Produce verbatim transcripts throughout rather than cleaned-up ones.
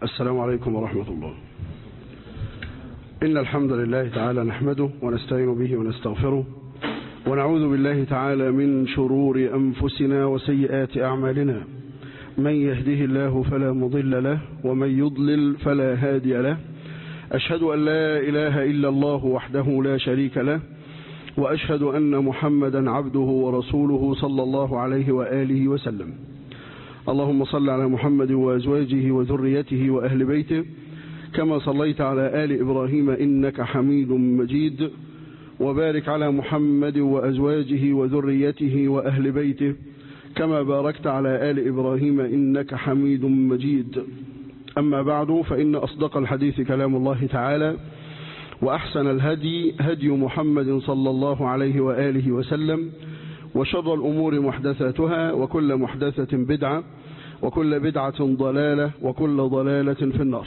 السلام عليكم ورحمة الله. إن الحمد لله تعالى نحمده ونستعين به ونستغفره ونعوذ بالله تعالى من شرور أنفسنا وسيئات أعمالنا. من يهده الله فلا مضل له ومن يضلل فلا هادي له. أشهد أن لا إله إلا الله وحده لا شريك له، وأشهد أن محمدا عبده ورسوله صلى الله عليه وآله وسلم. اللهم صل على محمد وأزواجه وذريته وأهل بيته كما صليت على آل إبراهيم إنك حميد مجيد، وبارك على محمد وأزواجه وذريته وأهل بيته كما باركت على آل إبراهيم إنك حميد مجيد. أما بعد، فإن أصدق الحديث كلام الله تعالى، وأحسن الهدي هدي محمد صلى الله عليه وآله وسلم، وشر الأمور محدثاتها، وكل محدثة بدعة، وكل بدعة ضلالة، وكل ضلالة في النار.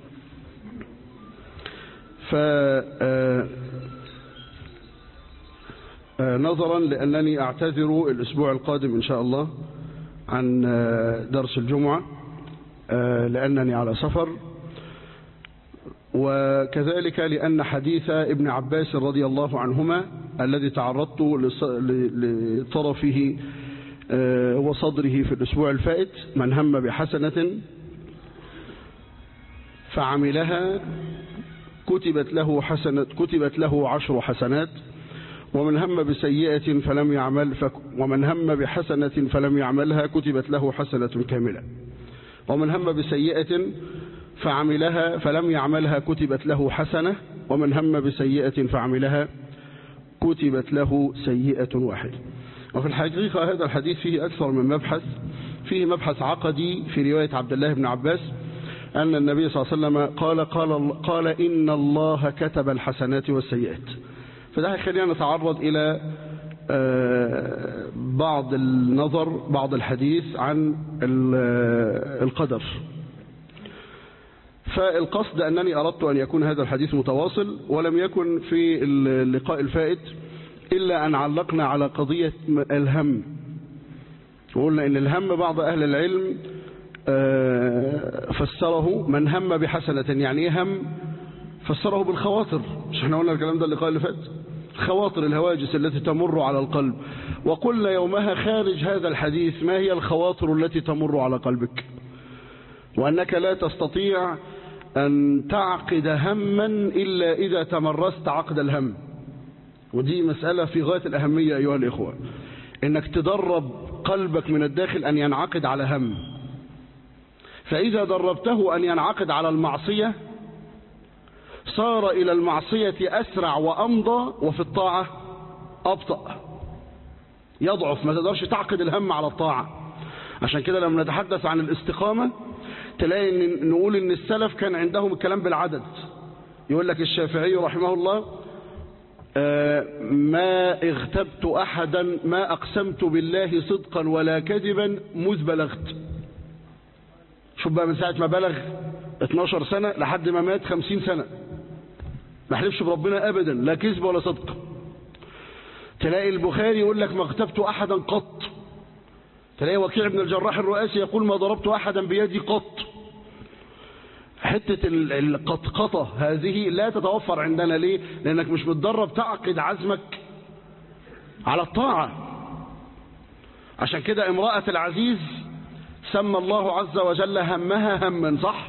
فنظرا لأنني أعتذر الأسبوع القادم إن شاء الله عن درس الجمعة لأنني على سفر، وكذلك لأن حديث ابن عباس رضي الله عنهما الذي تعرضت لطرفه وصدره في الأسبوع الفائت: من هم بحسنة فعملها كتبت له حسنة كتبت له عشر حسنات، ومن هم بسيئة فلم يعمل فك ومن هم بحسنة فلم يعملها كتبت له حسنة كاملة، ومن هم بسيئة فعملها فلم يعملها كتبت له حسنة، ومن هم بسيئة فعملها كتبت له سيئة واحدة. وفي الحقيقة هذا الحديث فيه أكثر من مبحث. فيه مبحث عقدي في رواية عبد الله بن عباس أن النبي صلى الله عليه وسلم قال قال قال إن الله كتب الحسنات والسيئات. فده خلينا نتعرض إلى بعض النظر بعض الحديث عن القدر. فالقصد أنني أردت أن يكون هذا الحديث متواصل، ولم يكن في اللقاء الفائت إلا أن علقنا على قضية الهم، وقلنا إن الهم بعض أهل العلم فسره من هم بحسنة، يعني إيه هم؟ فسره بالخواطر. مش احنا قلنا الكلام ده اللقاء اللي فات؟ خواطر، الهواجس التي تمر على القلب. وقلنا يومها خارج هذا الحديث ما هي الخواطر التي تمر على قلبك، وأنك لا تستطيع أن تعقد هما إلا إذا تمرست عقد الهم. ودي مسألة في غاية الأهمية أيها الإخوة، إنك تدرب قلبك من الداخل أن ينعقد على هم. فإذا دربته أن ينعقد على المعصية صار إلى المعصية أسرع وأمضى، وفي الطاعة أبطأ، يضعف، ما تقدرش تعقد الهم على الطاعة. عشان كده لما نتحدث عن الاستقامة تلاقي إن نقول إن السلف كان عندهم الكلام بالعدد. يقول لك الشافعي رحمه الله: ما اغتبت أحدا ما أقسمت بالله صدقا ولا كذبا مذ بلغت. شوف بقى، من ساعة ما بلغ اتناشر سنة لحد ما مات خمسين سنة ما حلفش بربنا أبدا، لا كذب ولا صدق. تلاقي البخاري يقول لك ما اغتبت أحدا قط. تلاقي وكيع بن الجراح الرؤاسي يقول ما ضربت أحدا بيدي قط. حتة القطقطة هذه لا تتوفر عندنا. ليه؟ لأنك مش متدرب تعقد عزمك على الطاعة. عشان كده امرأة العزيز سمى الله عز وجل همها هما، صح؟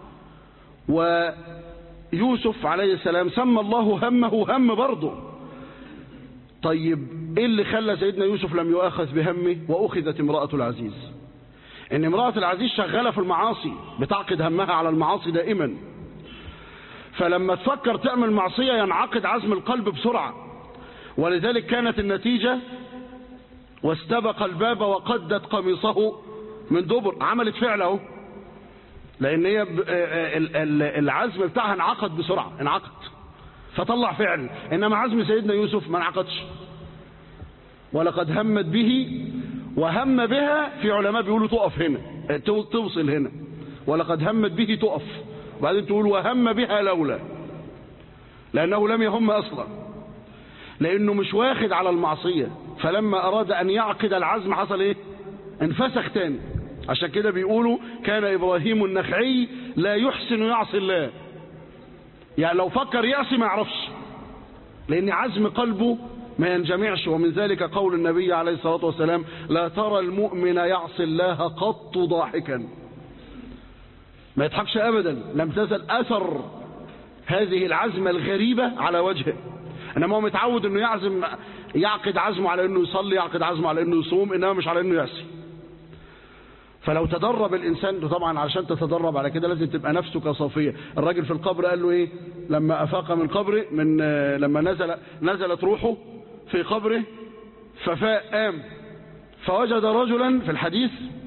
ويوسف عليه السلام سمى الله همه هم برضه. طيب ايه اللي خلى سيدنا يوسف لم يؤاخذ بهمه وأخذت امرأة العزيز؟ ان امرأة العزيز شغالة في المعاصي، بتعقد همها على المعاصي دائما. فلما تفكر تعمل معصية ينعقد عزم القلب بسرعة. ولذلك كانت النتيجة: واستبق الباب وقدت قميصه من دبر. عملت فعله، لان هي العزم بتاعها انعقد بسرعة، انعقد فطلع فعل. انما عزم سيدنا يوسف ما انعقدش. ولقد همت به وهم بها، في علماء بيقولوا تقف هنا، توصل هنا. ولقد همت به تقف، وبعدين تقول وهم بها لولا، لأنه لم يهم أصلا، لأنه مش واخد على المعصية. فلما أراد أن يعقد العزم حصل إيه؟ انفسخ تاني. عشان كده بيقولوا كان إبراهيم النخعي لا يحسن يعصي الله. يعني لو فكر يعصي ما يعرفش، لأن عزم قلبه ما ينجمعش. ومن ذلك قول النبي عليه الصلاة والسلام: لا ترى المؤمن يعصي الله قط ضاحكا. ما يضحكش أبدا، لم تزل أثر هذه العزمة الغريبة على وجهه. إنما هو متعود إنه يعزم، يعقد عزمه على إنه يصلي، يعقد عزمه على إنه يصوم، إنما مش على إنه يعصي. فلو تدرب الإنسان، طبعا علشان تتدرب على كده لازم تبقى نفسك صافية. الراجل في القبر قال له إيه لما أفاق من قبره، من لما نزل نزلت روحه في قبره ففاء قام فوجد رجلا في الحديث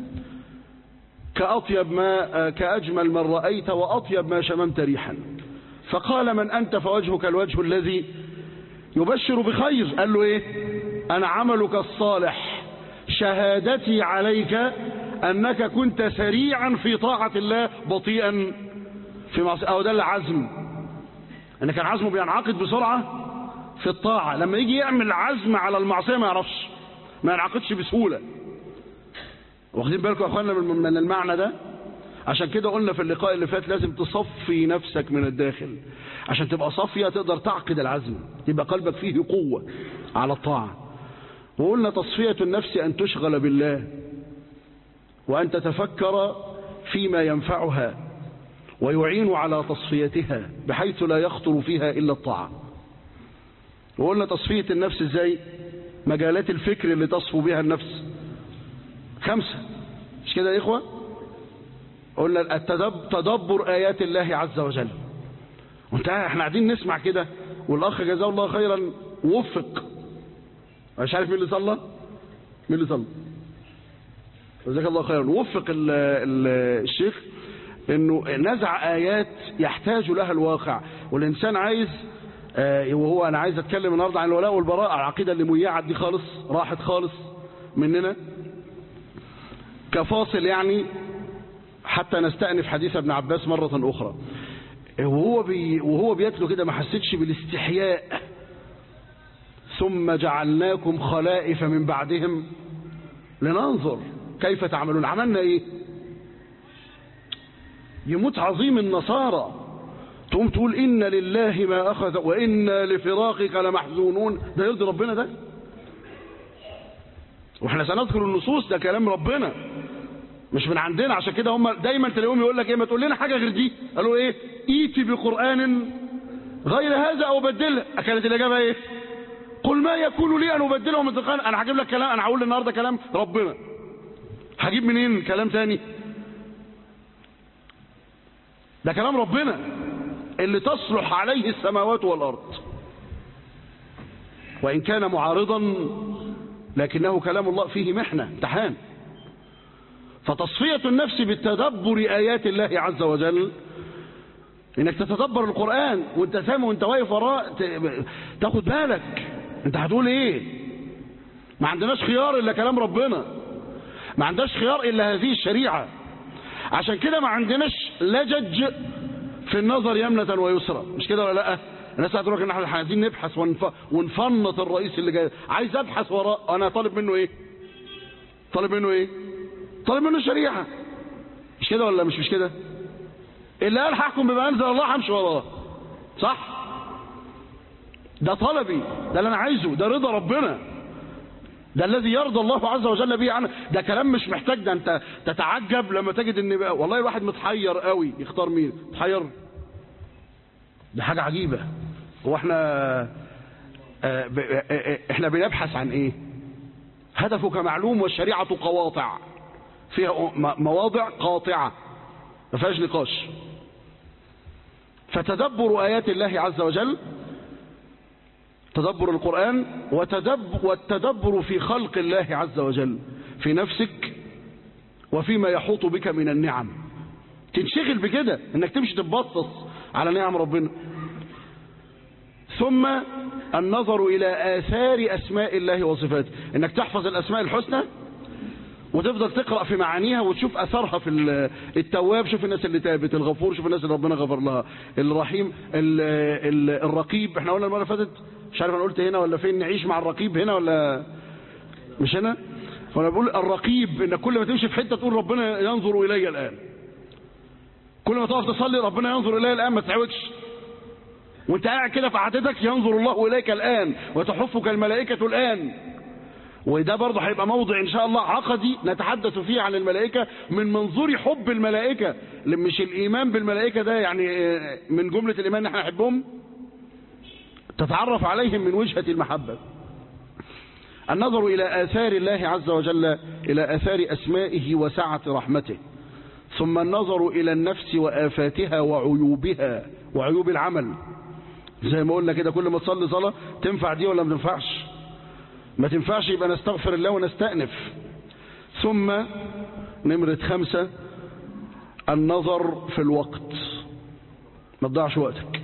كأطيب ما كأجمل من رأيت وأطيب ما شممت ريحا. فقال: من أنت؟ فوجهك الوجه الذي يبشر بخير. قال له إيه؟ أنا عملك الصالح، شهادتي عليك أنك كنت سريعا في طاعة الله بطيئا في معصية. أو ده العزم، أن كان عزمه بينعقد بسرعة في الطاعة. لما يجي يعمل عزم على المعصية ما يعرفش، ما ينعقدش بسهولة. واخدين بالكم يا أخوانا من المعنى ده؟ عشان كده قلنا في اللقاء اللي فات لازم تصفي نفسك من الداخل، عشان تبقى صافية تقدر تعقد العزم، يبقى قلبك فيه قوة على الطاعة. وقلنا تصفية النفس أن تشغل بالله وأن تتفكر فيما ينفعها ويعين على تصفيتها بحيث لا يخطر فيها إلا الطاعة. وقلنا تصفية النفس ازاي؟ مجالات الفكر اللي تصفو بها النفس خمسة، مش كده يا إخوة؟ قلنا التدبر آيات الله عز وجل. وانت احنا قاعدين نسمع كده، والأخ جزاه الله خيرا وفق، مش عارف مين اللي صلى، مين اللي صلى، جزاك الله خيرا، وفق ال ال الشيخ انه نزع آيات يحتاج لها الواقع. والإنسان عايز آه وهو أنا عايز أتكلم النهارده عن الولاء والبراء، العقيدة اللي ميعت دي خالص، راحت خالص مننا كفاصل يعني، حتى نستأنف حديث ابن عباس مرة أخرى. وهو بي وهو بيتلو كده ما حسيتش بالاستحياء: ثم جعلناكم خلائف من بعدهم لننظر كيف تعملون. عملنا ايه؟ يموت عظيم النصارى تقوم تقول إن لله ما أخذ وإنا لفراقك لمحزونون. ده يرضي ربنا ده؟ واحنا سنذكر النصوص، ده كلام ربنا مش من عندنا. عشان كده هم دايما تلاقيهم يقول لك ايه، ما تقول لنا حاجه غير دي. قالوا ايه؟ ايتي بقران غير هذا او بدله. كانت الاجابه ايه؟ قل ما يكون لي ان ابدله من تلقاء. انا هجيب لك كلام، انا هقول النهارده كلام ربنا، هجيب منين كلام تاني؟ ده كلام ربنا اللي تصلح عليه السماوات والارض، وان كان معارضا لكنه كلام الله فيه محنه، امتحان. فتصفية النفس بالتدبر آيات الله عز وجل، انك تتدبر القرآن وانت سامع وانت واقف وراه، تاخد بالك انت هتقول ايه. ما عندناش خيار الا كلام ربنا، ما عندناش خيار الا هذه الشريعة. عشان كده ما عندناش لجج في النظر يمنة ويسرى، مش كده ولا لا؟ الناس هتقول لك ان احنا عايزين نبحث ونف... ونفنط الرئيس اللي جاي، عايز ابحث وراه. انا طالب منه ايه؟ طالب منه ايه؟ طالب منه الشريعة، مش كده ولا مش مش كده؟ اللي قال حكم بما انزل الله همشي وراه، صح؟ ده طلبي، ده اللي انا عايزه، ده رضا ربنا، ده الذي يرضى الله عز وجل به عنه. ده كلام مش محتاج، ده انت تتعجب لما تجد ان بقى والله الواحد متحير قوي يختار مين. متحير، ده حاجة عجيبة. هو احنا اه اه احنا بنبحث عن ايه؟ هدفك معلوم والشريعة قواطع، فيها مواضع قاطعة ما فيهاش نقاش. فتدبر آيات الله عز وجل، تدبر القرآن، وتدبر والتدبر في خلق الله عز وجل في نفسك وفيما يحوط بك من النعم. تنشغل بكده انك تمشي تبصص على نعم ربنا. ثم النظر الى آثار اسماء الله وصفاته، انك تحفظ الاسماء الحسنى وتفضل تقرأ في معانيها وتشوف أثرها في التواب. شوف الناس اللي تابت، الغفور شوف الناس اللي ربنا غفر لها، الرحيم، ال ال الرقيب. احنا قلنا المرة اللي فاتت، مش عارف انا قلت هنا ولا فين، نعيش مع الرقيب هنا ولا مش هنا؟ وانا بقول الرقيب ان كل ما تمشي في حتة تقول ربنا ينظر إلي الآن. كل ما تقف تصلي ربنا ينظر إليه الآن، ما تتعودش. وانت قاعد كده في قعدتك ينظر الله إليك الآن وتحفك الملائكة الآن. وده برضه هيبقى موضع إن شاء الله عقدي نتحدث فيه عن الملائكة من منظور حب الملائكة، مش الإيمان بالملائكة ده يعني من جملة الإيمان نحن نحبهم، تتعرف عليهم من وجهة المحبة. النظر إلى آثار الله عز وجل، إلى آثار أسمائه وسعة رحمته، ثم النظر إلى النفس وآفاتها وعيوبها وعيوب العمل. زي ما قلنا كده، كل ما تصلي صلاة تنفع دي ولا ما تنفعش؟ ما تنفعش، يبقى نستغفر الله ونستأنف. ثم نمرة خمسة النظر في الوقت، ما تضيعش وقتك،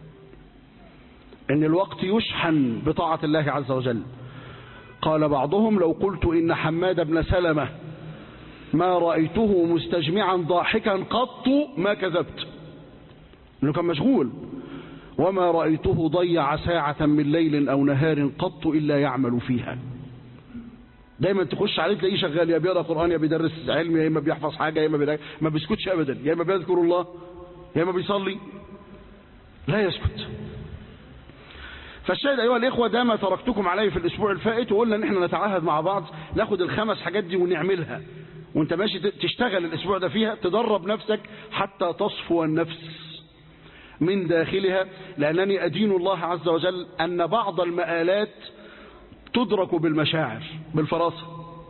ان الوقت يشحن بطاعة الله عز وجل. قال بعضهم لو قلت إن حماد بن سلمة ما رأيته مستجمعا ضاحكا قط ما كذبت، انه كان مشغول. وما رأيته ضيع ساعة من ليل أو نهار قط إلا يعمل فيها. دايما تخش عليه تلاقيه شغال، يا بيقرأ قرآن، يا بيدرس علم، يا إما بيحفظ حاجة، يا إما بيدرس. ما بيسكتش أبدا، يا إما بيذكر الله، يا إما بيصلي، لا يسكت. فالشاهد أيها الإخوة، ده ما تركتكم عليه في الأسبوع الفائت، وقلنا إن احنا نتعاهد مع بعض ناخد الخمس حاجات دي ونعملها، وانت ماشي تشتغل الأسبوع ده فيها، تدرب نفسك حتى تصفو النفس من داخلها. لأنني أدين الله عز وجل أن بعض المآلات تدرك بالمشاعر، بالفراسة.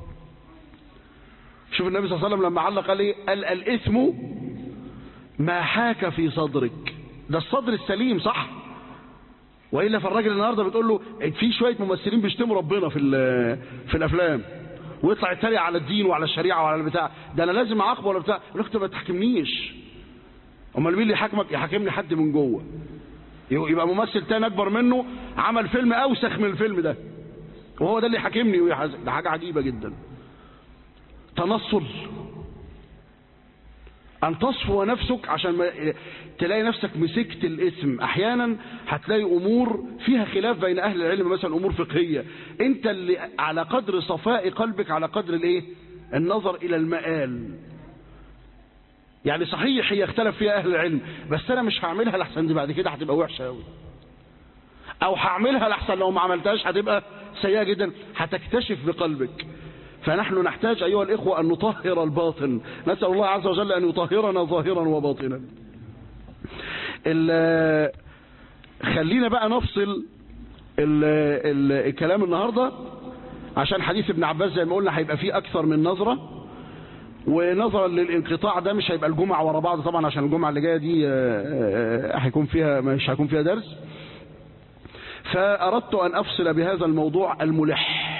شوف النبي صلى الله عليه وسلم لما علق عليه قال الإثم ما حاك في صدرك، ده الصدر السليم صح. وإلا فالراجل النهاردة بتقول له في شوية ممثلين بيشتموا ربنا في في الأفلام، ويطلع يتريق على الدين وعلى الشريعة وعلى البتاع ده، أنا لازم أعاقبه ولا بتاع. يقول لك ما تحكمنيش، امال مين اللي يحاكمك؟ يحاكمني حد من جوه، يبقى ممثل تاني اكبر منه عمل فيلم اوسخ من الفيلم ده، وهو ده اللي يحاكمني ويحاسب. ده حاجه عجيبه جدا. تنصل، ان تصفو نفسك عشان ما تلاقي نفسك مسكت الاسم. احيانا هتلاقي امور فيها خلاف بين اهل العلم، مثلا امور فقهيه، انت اللي على قدر صفاء قلبك على قدر الايه؟ النظر الى المآل. يعني صحيح هي اختلف فيها اهل العلم، بس انا مش هعملها لحسن دي بعد كده هتبقى وحشه قوي، او هعملها لحسن لو ما عملتهاش هتبقى سيئه جدا، هتكتشف بقلبك. فنحن نحتاج ايها الاخوه ان نطهر الباطن، نسال الله عز وجل ان يطهرنا ظاهرا وباطنا. خلينا بقى نفصل ال ال الكلام النهارده، عشان حديث ابن عباس زي ما قلنا هيبقى فيه اكثر من نظره، ونظرا للانقطاع ده مش هيبقى الجمعة ورا بعض طبعا، عشان الجمعة اللي جاية دي هيكون فيها مش هيكون فيها درس. فأردت أن أفصل بهذا الموضوع الملح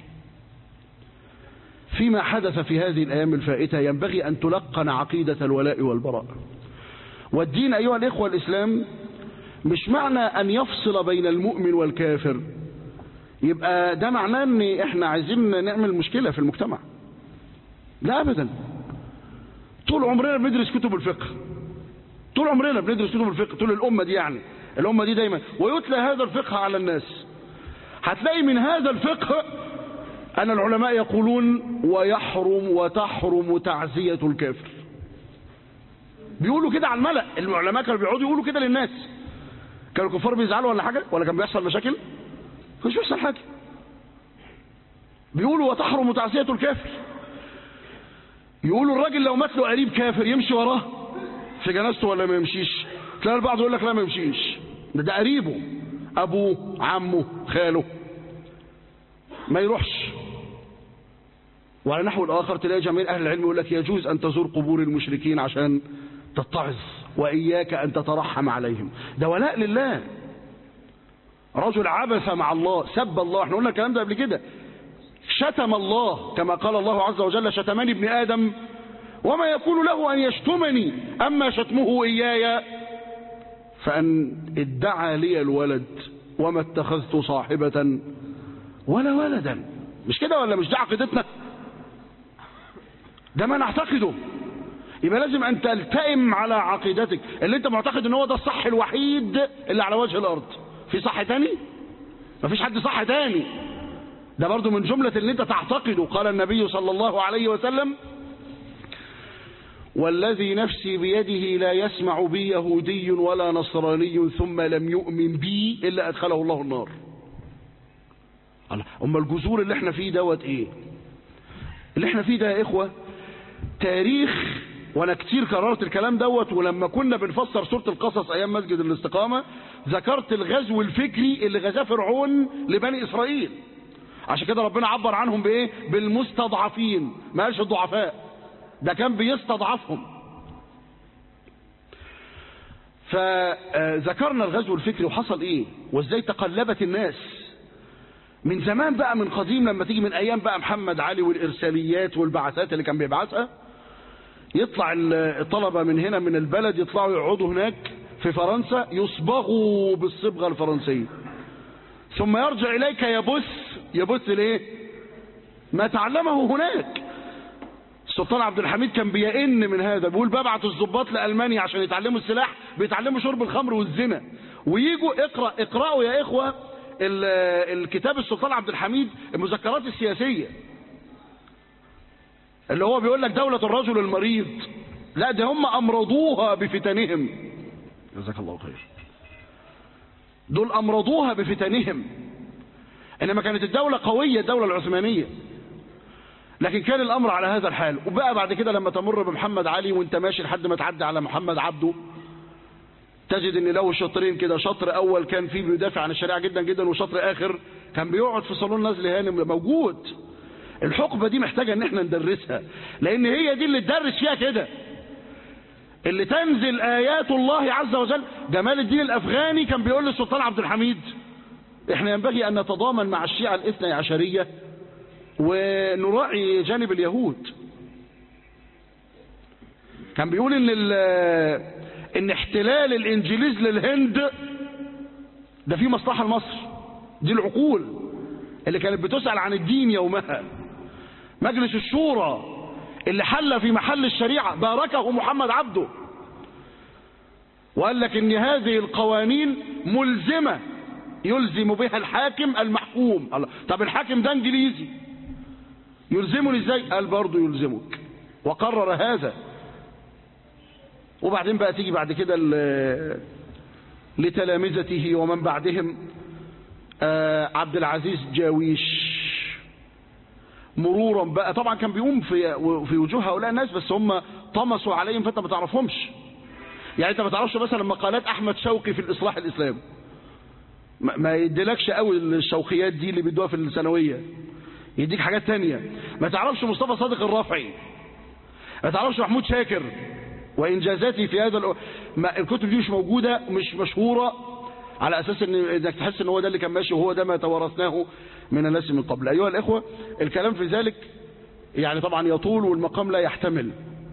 فيما حدث في هذه الأيام الفائتة. ينبغي أن تلقن عقيدة الولاء والبراء. والدين أيها الإخوة الإسلام مش معنى أن يفصل بين المؤمن والكافر يبقى ده معناه أن إحنا عايزين نعمل مشكلة في المجتمع، لا أبدا. طول عمرنا بندرس كتب الفقه، طول عمرنا بندرس كتب الفقه، طول الأمة دي، يعني الأمة دي دايما ويتلى هذا الفقه على الناس. هتلاقي من هذا الفقه أن العلماء يقولون ويحرم وتحرم تعزية الكافر. بيقولوا كده على الملأ، العلماء كانوا بيقعدوا يقولوا كده للناس. كانوا الكفار بيزعلوا ولا حاجة؟ ولا كان بيحصل مشاكل؟ مش بيحصل حاجة. بيقولوا وتحرم تعزية الكافر. يقولوا الراجل لو مات له قريب كافر يمشي وراه في جنازته ولا ما يمشيش؟ تلاقي البعض يقول لك لا ما يمشيش، ده ده قريبه، ابوه، عمه، خاله، ما يروحش. وعلى نحو الآخر تلاقي جميع أهل العلم يقول لك يجوز أن تزور قبور المشركين عشان تتعظ، وإياك أن تترحم عليهم. ده ولاء لله. رجل عبث مع الله، سب الله، احنا قلنا الكلام ده قبل كده، شتم الله كما قال الله عز وجل شتمني ابن آدم وما يكون له أن يشتمني أما شتمه إياي فأن ادعى لي الولد وما اتخذت صاحبة ولا ولدا. مش كده ولا مش ده عقيدتنا؟ ده ما نعتقده. يبقى لازم أن تلتئم على عقيدتك اللي انت معتقد ان هو ده الصح الوحيد اللي على وجه الأرض. في صح تاني؟ ما فيش حد صح تاني. ده برضو من جملة اللي انت تعتقده. قال النبي صلى الله عليه وسلم والذي نفسي بيده لا يسمع بي يهودي ولا نصراني ثم لم يؤمن بي إلا أدخله الله النار. أما الجذور اللي احنا فيه دوت ايه؟ اللي احنا فيه ده يا إخوة تاريخ، وانا كتير كررت الكلام دوت، ولما كنا بنفسر سورة القصص ايام مسجد الاستقامة ذكرت الغزو الفكري اللي غزاه فرعون لبني اسرائيل. عشان كده ربنا عبر عنهم بايه؟ بالمستضعفين، ما قالش الضعفاء، ده كان بيستضعفهم. فذكرنا الغزو الفكري وحصل ايه وازاي تقلبت الناس من زمان بقى، من قديم، لما تيجي من ايام بقى محمد علي والارساليات والبعثات اللي كان بيبعثها، يطلع الطلبة من هنا من البلد يطلعوا يقعدوا هناك في فرنسا يصبغوا بالصبغة الفرنسية، ثم يرجع إليك يبث يبث ليه؟ ما تعلمه هناك. السلطان عبد الحميد كان بيئن من هذا، بيقول ببعت الضباط لألمانيا عشان يتعلموا السلاح، بيتعلموا شرب الخمر والزنا، ويجوا اقرأ اقرأوا يا إخوة الكتاب السلطان عبد الحميد المذكرات السياسية، اللي هو بيقول لك دولة الرجل المريض. لا ده هم أمرضوها بفتنهم، جزاك الله خير، دول أمرضوها بفتنهم. إنما كانت الدولة قوية، الدولة العثمانية، لكن كان الأمر على هذا الحال. وبقى بعد كده لما تمر بمحمد علي وانت ماشي لحد ما تعدي على محمد عبده، تجد ان له شطرين كده، شطر أول كان فيه بيدافع عن الشريعة جدا جدا، وشطر آخر كان بيقعد في صالون نزل هانم موجود. الحقبة دي محتاجة ان احنا ندرسها، لان هي دي اللي تدرس فيها كده، اللي تنزل آيات الله عز وجل. جمال الدين الأفغاني كان بيقول للسلطان عبد الحميد احنا ينبغي ان نتضامن مع الشيعة الاثني عشرية ونراعي جانب اليهود. كان بيقول ان ان احتلال الانجليز للهند ده فيه مصلحة لمصر، دي العقول اللي كانت بتسأل عن الدين يومها. مجلس الشورى اللي حل في محل الشريعة باركه محمد عبده، وقال لك ان هذه القوانين ملزمة يلزم بها الحاكم المحكوم. الله، طب الحاكم ده انجليزي يلزمني ازاي؟ قال برضه يلزمك، وقرر هذا. وبعدين بقى تيجي بعد كده لتلامذته ومن بعدهم عبد العزيز جاويش، مرورا بقى طبعا كان بيقوم في في وجوه هؤلاء الناس، بس هم طمسوا عليهم فانت ما تعرفهمش. يعني انت ما تعرفش مثلا مقالات احمد شوقي في الاصلاح الاسلامي، ما يديلكش قوي الشوقيات دي اللي بيدوها في الثانويه، يديك حاجات تانية. ما تعرفش مصطفى صادق الرافعي، ما تعرفش محمود شاكر وانجازاتي في هذا الأ... ما الكتب دي مش موجوده، مش مشهوره، على اساس ان انك تحس ان هو ده اللي كان ماشي وهو ده ما توارثناه من الناس من قبل. ايها الاخوه الكلام في ذلك يعني طبعا يطول والمقام لا يحتمل.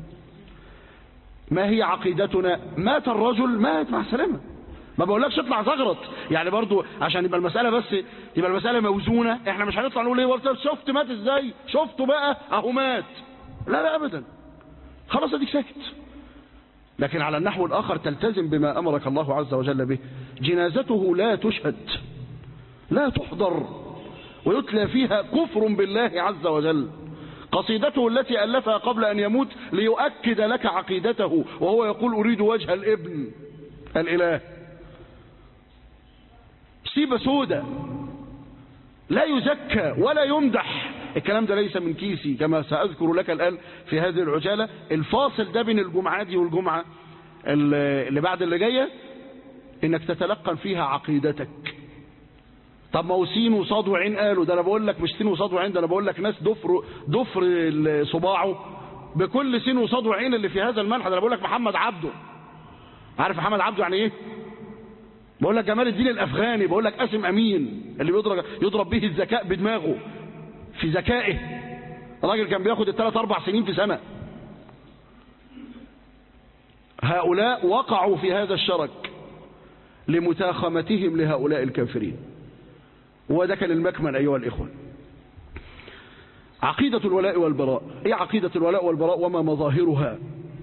ما هي عقيدتنا؟ مات الرجل مات مع السلامه، ما بقولكش اطلع زغرط يعني، برضو عشان يبقى المساله بس يبقى المساله موزونه. احنا مش هنطلع نقول ايه شفت مات ازاي، شفته بقى اهو مات، لا لا ابدا، خلاص اديك ساكت. لكن على النحو الآخر تلتزم بما أمرك الله عز وجل به. جنازته لا تشهد، لا تحضر، ويتلى فيها كفر بالله عز وجل. قصيدته التي ألفها قبل أن يموت ليؤكد لك عقيدته، وهو يقول أريد وجه الابن الإله. سيبة سودة، لا يزكى ولا يمدح. الكلام ده ليس من كيسي كما سأذكر لك الآن في هذه العجالة. الفاصل ده بين الجمعة دي والجمعة اللي بعد اللي جاية انك تتلقن فيها عقيدتك. طب ما هو سين وصاد وعين قالوا، ده انا بقول لك مش سين وصاد وعين، ده انا بقول لك ناس ضفر ضفر صباعه بكل سين وصاد وعين اللي في هذا المنحى. ده انا بقول لك محمد عبده، عارف محمد عبده يعني ايه؟ بقول لك جمال الدين الافغاني، بقول لك قاسم امين اللي بيضرب يضرب به الذكاء بدماغه في ذكائه. الراجل كان بياخد الثلاث اربع سنين في سنة. هؤلاء وقعوا في هذا الشرك لمتاخمتهم لهؤلاء الكافرين، وده كان المكمن. أيها الإخوة، عقيدة الولاء والبراء. ايه عقيدة الولاء والبراء وما مظاهرها؟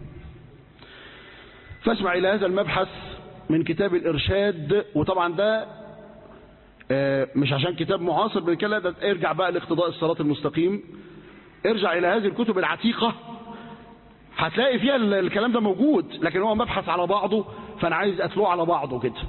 فاسمع إلى هذا المبحث من كتاب الإرشاد. وطبعا ده مش عشان كتاب معاصر بالكلا، ده ارجع بقى لاقتضاء الصراط المستقيم، ارجع إلى هذه الكتب العتيقة هتلاقي فيها الكلام ده موجود، لكن هو مبحث على بعضه، فأنا عايز أتلوه على بعضه كده.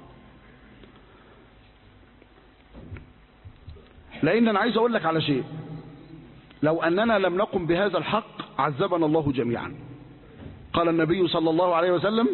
لأن أنا عايز أقول لك على شيء، لو أننا لم نقم بهذا الحق عذبنا الله جميعا. قال النبي صلى الله عليه وسلم: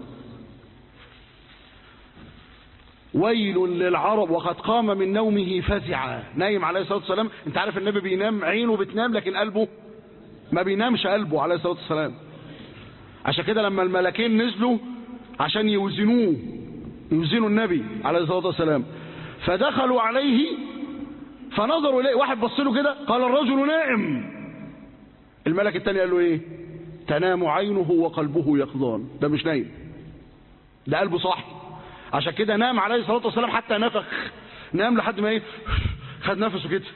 ويل للعرب، وقد قام من نومه فزعا. نايم عليه الصلاة والسلام. انت عارف النبي بينام عينه بتنام لكن قلبه ما بينامش، قلبه عليه الصلاة والسلام. عشان كده لما الملكين نزلوا عشان يوزنوه، يوزنوا النبي عليه الصلاة والسلام، فدخلوا عليه فنظروا إليه، واحد بص له كده قال: الرجل نائم. الملك الثاني قال له ايه؟ تنام عينه وقلبه يقظان. ده مش نايم، ده قلبه صاحي. عشان كده نام عليه الصلاة والسلام حتى نفخ، نام لحد ما ايه، خد نفسه كده.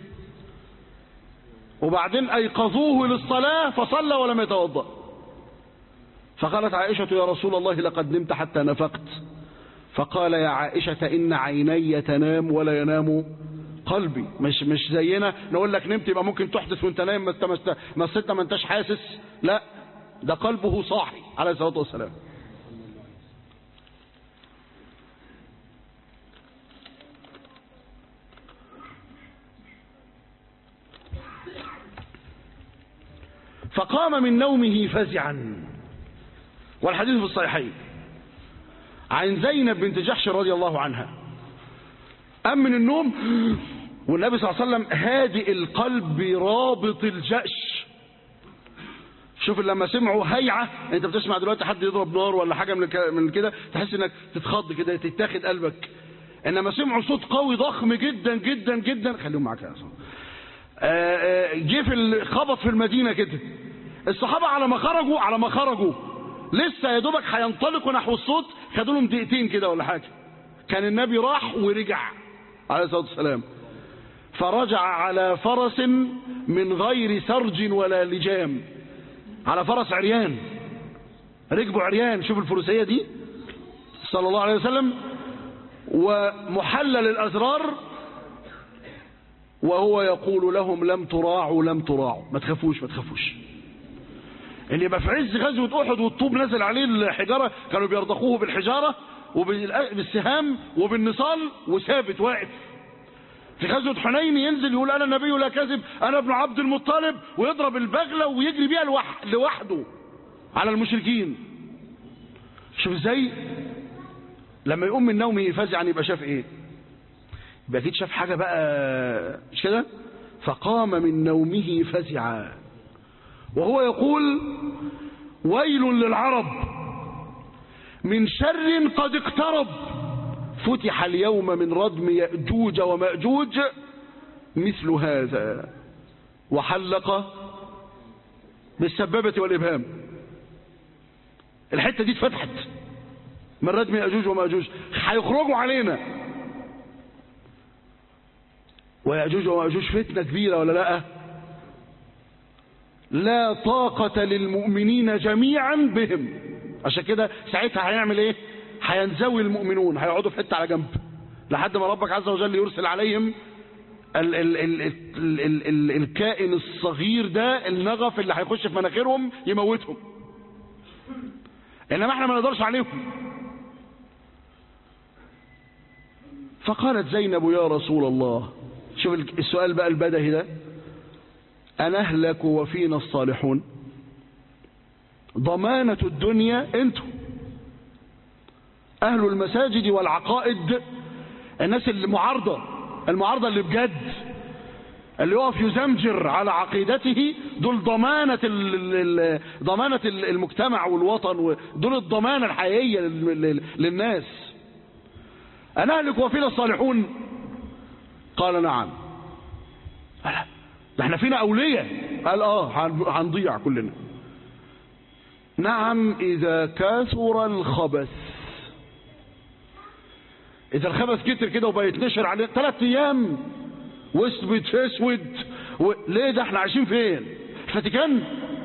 وبعدين ايقظوه للصلاة فصلى ولم يتوضأ. فقالت عائشة: يا رسول الله لقد نمت حتى نفقت. فقال: يا عائشة إن عيني تنام ولا ينام قلبي. مش مش زينا نقول لك نمت يبقى ممكن تحدث وانت نايم، ما الستة ما انتش حاسس. لا، ده قلبه صاحي عليه الصلاة والسلام. فقام من نومه فزعا. والحديث في الصحيحين عن زينب بنت جحش رضي الله عنها، قام من النوم والنبي صلى الله عليه وسلم هادئ القلب رابط الجأش. شوف لما سمعوا هيعة، انت بتسمع دلوقتي حد يضرب نار ولا حاجة من كده تحس انك تتخض كده، تتاخد قلبك. انما سمعوا صوت قوي ضخم جدا جدا جدا، خليهم معاك يا اصلا، جه في خبط في المدينة كده. الصحابة على ما خرجوا على ما خرجوا لسه يا دوبك هينطلقوا نحو الصوت، خدوا لهم دقيقتين كده ولا حاجة، كان النبي راح ورجع عليه الصلاة والسلام. فرجع على فرس من غير سرج ولا لجام، على فرس عريان، ركبوا عريان. شوف الفروسية دي صلى الله عليه وسلم، ومحلل الأزرار، وهو يقول لهم: لم تراعوا لم تراعوا، ما تخافوش ما تخافوش. اللي يبقى في عز غزوة أحد والطوب نزل عليه الحجارة كانوا بيرضخوه بالحجارة وبالسهام وبالنصال وثابت واقف. في غزوة حنين ينزل يقول: أنا النبي لا كذب، أنا ابن عبد المطلب، ويضرب البغلة ويجري بيها لوحده على المشركين. شوف ازاي لما يقوم من نومه فزعا يبقى شاف ايه؟ يبقى اكيد شاف حاجة بقى، مش كده؟ فقام من نومه فزعا وهو يقول: ويل للعرب من شر قد اقترب، فتح اليوم من ردم يأجوج ومأجوج مثل هذا. وحلق بالسبابة والإبهام. الحتة دي اتفتحت من ردم يأجوج ومأجوج، هيخرجوا علينا. ويأجوج ومأجوج فتنة كبيرة ولا لا؟ لا طاقة للمؤمنين جميعا بهم. عشان كده ساعتها هيعمل ايه؟ هينزوي المؤمنون، هيقعدوا في حته على جنب لحد ما ربك عز وجل يرسل عليهم ال ال ال ال ال ال الكائن الصغير ده، النغف اللي هيخش في مناخيرهم يموتهم. انما احنا ما نقدرش عليهم. فقالت زينب: يا رسول الله، شوف السؤال بقى البدهي ده، أنهلك وفينا الصالحون؟ ضمانة الدنيا انتم أهل المساجد والعقائد، الناس المعارضة، المعارضة اللي بجد، اللي يقف يزمجر على عقيدته، دول ضمانة ضمانة المجتمع والوطن، دول الضمانة الحقيقية للناس. أنهلك وفينا الصالحون؟ قال: نعم. ده احنا فينا أولياء. قال: آه هنضيع كلنا. نعم إذا كثر الخبث. إذا الخبث كتر كده وبقى يتنشر عليه ثلاث أيام واسود في اسود و... ليه؟ ده احنا عايشين فين؟ الفاتيكان؟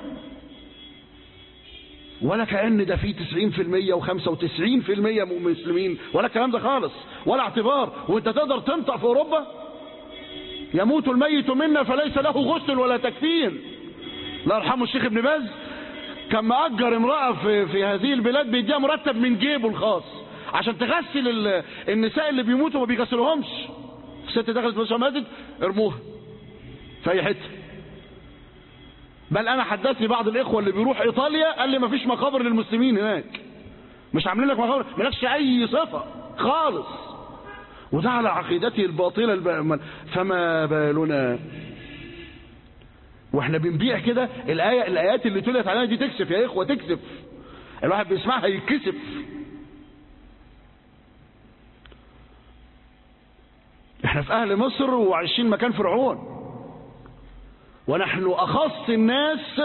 ولا كأن ده فيه تسعين في المية وخمسة وتسعين في المية مسلمين، ولا الكلام ده خالص، ولا اعتبار. وانت تقدر تنطق في أوروبا؟ يموت الميت منا فليس له غسل ولا تكفين. لا يرحمه الشيخ ابن باز كان مأجر امرأة في, في هذه البلاد بيديها مرتب من جيبه الخاص عشان تغسل النساء اللي بيموتوا ما بيغسلوهمش. الست دخلت مش ماتت ارموها في اي حته. بل انا حدثني بعض الاخوه اللي بيروح ايطاليا قال لي ما فيش مقابر للمسلمين هناك، مش عاملين لك مقابر، مالكش اي صفه خالص، وده على عقيدته الباطله الب... فما بالنا واحنا بنبيع كده. الايه الايات اللي تلت علينا دي تكسف يا اخوه، تكسف، الواحد بيسمعها يتكسف. احنا في اهل مصر وعايشين مكان فرعون، ونحن اخص الناس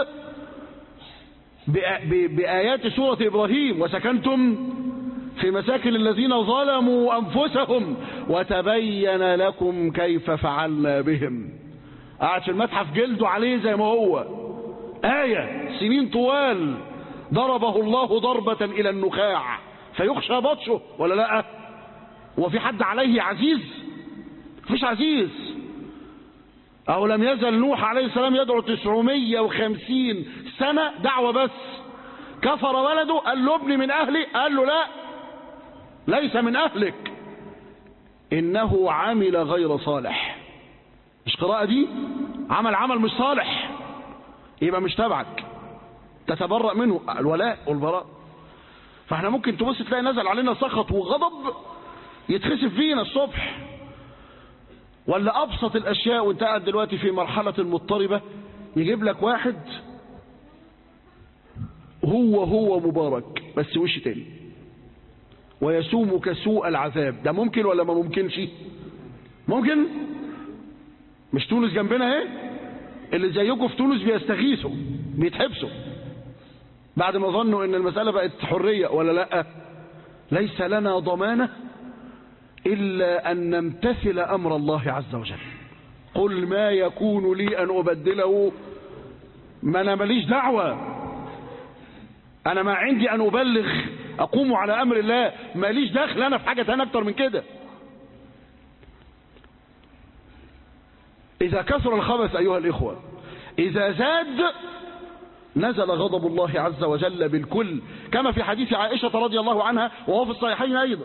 بآيات سورة ابراهيم، وسكنتم في مساكن الذين ظلموا انفسهم وتبين لكم كيف فعلنا بهم. قاعد في المتحف جلده عليه زي ما هو، آية سنين طوال ضربه الله ضربة الى النخاع فيخشى بطشه ولا لا؟ وفي حد عليه عزيز؟ مفيش عزيز. أو لم يزل نوح عليه السلام يدعو تسعمية وخمسين سنة دعوة بس، كفر ولده قال له ابني من أهلي، قال له لا ليس من أهلك إنه عمل غير صالح. مش قراءة دي؟ عمل عمل مش صالح يبقى مش تبعك، تتبرأ منه، الولاء والبراء. فاحنا ممكن تبص تلاقي نزل علينا سخط وغضب يتخسف فينا الصبح، ولا أبسط الأشياء وانت قاعد دلوقتي في مرحلة مضطربة يجيب لك واحد هو هو مبارك بس وش تاني ويسومك سوء العذاب. ده ممكن ولا ما ممكنش؟ ممكن. مش تونس جنبنا ايه؟ اللي زيكم في تونس بيستغيثوا بيتحبسوا بعد ما ظنوا ان المسألة بقت حرية ولا لا؟ ليس لنا ضمانة إلا أن نمتثل أمر الله عز وجل. قل ما يكون لي أن أبدله، ما أنا ماليش دعوة، أنا ما عندي أن أبلغ أقوم على أمر الله، ماليش دخل أنا في حاجة تانية أكتر من كده. إذا كثر الخبث أيها الإخوة، إذا زاد نزل غضب الله عز وجل بالكل، كما في حديث عائشة رضي الله عنها وهو في الصحيحين أيضا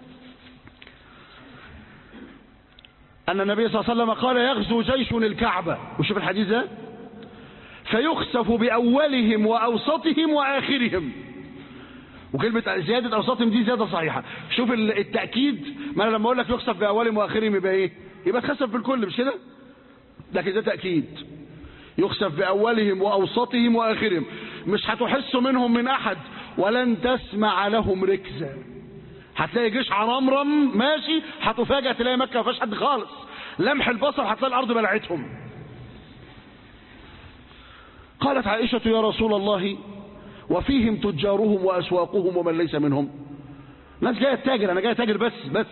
أن النبي صلى الله عليه وسلم قال يغزو جيش الكعبة، وشوف الحديث ده، فيخسف بأولهم وأوسطهم وآخرهم. وكلمة زيادة أوسطهم دي زيادة صحيحة. شوف التأكيد، ما أنا لما أقول لك يخسف بأولهم وآخرهم يبقى إيه؟ يبقى تخسف بالكل، مش كده؟ لكن ده تأكيد، يخسف بأولهم وأوسطهم وآخرهم، مش هتحس منهم من أحد ولن تسمع لهم ركزا. هتلاقي جيش عرمرم ماشي، هتفاجئ تلاقي مكة ما فيهاش حد خالص، لمح البصر هتلاقي الأرض بلعتهم. قالت عائشة يا رسول الله وفيهم تجارهم وأسواقهم ومن ليس منهم، ناس جاية تاجر، أنا جاية تاجر بس بس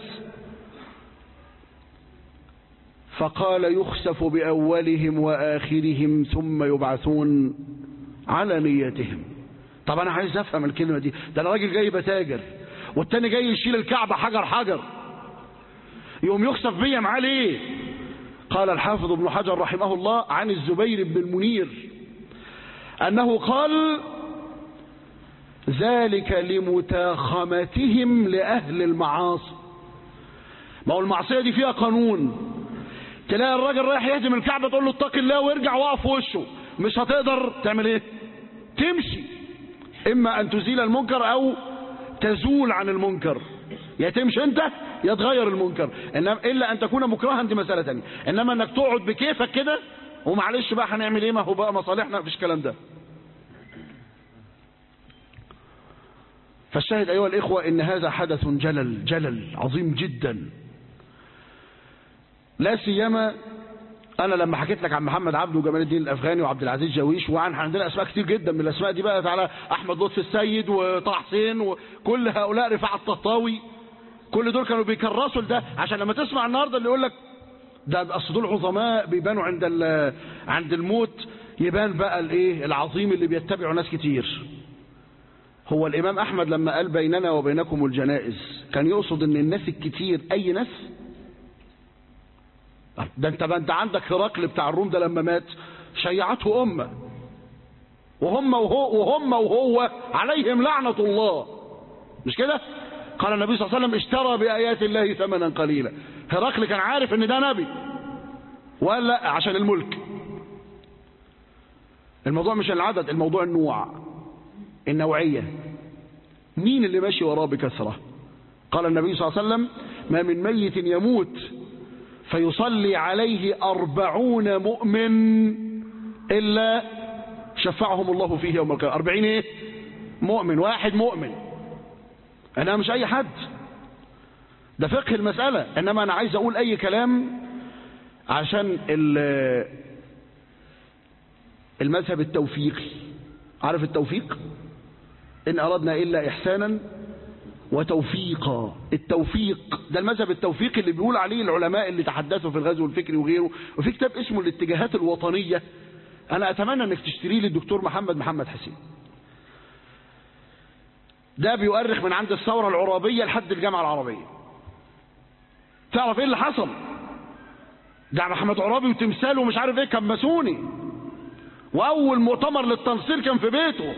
فقال يخسف بأولهم وآخرهم ثم يبعثون على نيتهم. طب أنا عايز أفهم الكلمة دي، ده أنا راجل جاي بتاجر والتاني جاي يشيل الكعبة حجر حجر، يوم يخسف بيا معاه ليه؟ قال الحافظ ابن حجر رحمه الله عن الزبير بن المنير أنه قال ذلك لمتاخمتهم لأهل المعاصي. ما هو المعصية دي فيها قانون، تلاقي الراجل رايح يهدم الكعبة تقول له اتق الله وارجع وقف في وشه، مش هتقدر تعمل ايه؟ تمشي، اما ان تزيل المنكر او تزول عن المنكر، يا تمشي انت يا تغير المنكر، انما الا ان تكون مكرها دي مسألة تانية، انما انك تقعد بكيفك كده ومعلش بقى هنعمل ايه، ما هو بقى مصالحنا، مفيش كلام ده. فالشاهد ايها الاخوة ان هذا حدث جلل جلل عظيم جدا، لا سيما انا لما حكيت لك عن محمد عبده وجمال الدين الافغاني وعبد العزيز جويش، وعن عندنا اسماء كتير جدا من الاسماء دي بقى، على احمد لطفي السيد وطه حسين وكل هؤلاء، رفاعة الطهطاوي، كل دول كانوا بيكرسوا لده، عشان لما تسمع النهارده اللي يقول لك ده اصل دول عظماء بيبانوا عند عند الموت، يبان بقى الايه العظيم اللي بيتبعوا ناس كتير. هو الامام احمد لما قال بيننا وبينكم الجنائز كان يقصد ان الناس الكتير اي ناس؟ ده انت انت عندك هرقل بتاع الروم ده لما مات شيعته امه، وهم وهو, وهم وهو عليهم لعنة الله، مش كده؟ قال النبي صلى الله عليه وسلم اشترى بآيات الله ثمنا قليلا. هرقل كان عارف ان ده نبي وقال لا عشان الملك. الموضوع مش العدد، الموضوع النوع، النوعية، مين اللي ماشي وراه بكثرة. قال النبي صلى الله عليه وسلم ما من ميت يموت فيصلي عليه أربعون مؤمن إلا شفعهم الله فيه يوم القيامة. أربعين ايه؟ مؤمن، واحد مؤمن. أنا مش أي حد، ده فقه المسألة. إنما أنا عايز أقول أي كلام عشان المذهب التوفيقي. عارف التوفيق؟ إن أردنا إلا إحسانا وتوفيقا. التوفيق ده المذهب التوفيقي اللي بيقول عليه العلماء اللي تحدثوا في الغزو الفكري وغيره. وفي كتاب اسمه الاتجاهات الوطنية، أنا أتمنى أنك تشتريه للدكتور محمد محمد حسين. ده بيؤرخ من عند الثورة العرابية لحد الجامعة العربية. تعرف ايه اللي حصل؟ ده محمد عرابي وتمثاله ومش عارف ايه كان ماسوني، واول مؤتمر للتنصير كان في بيته.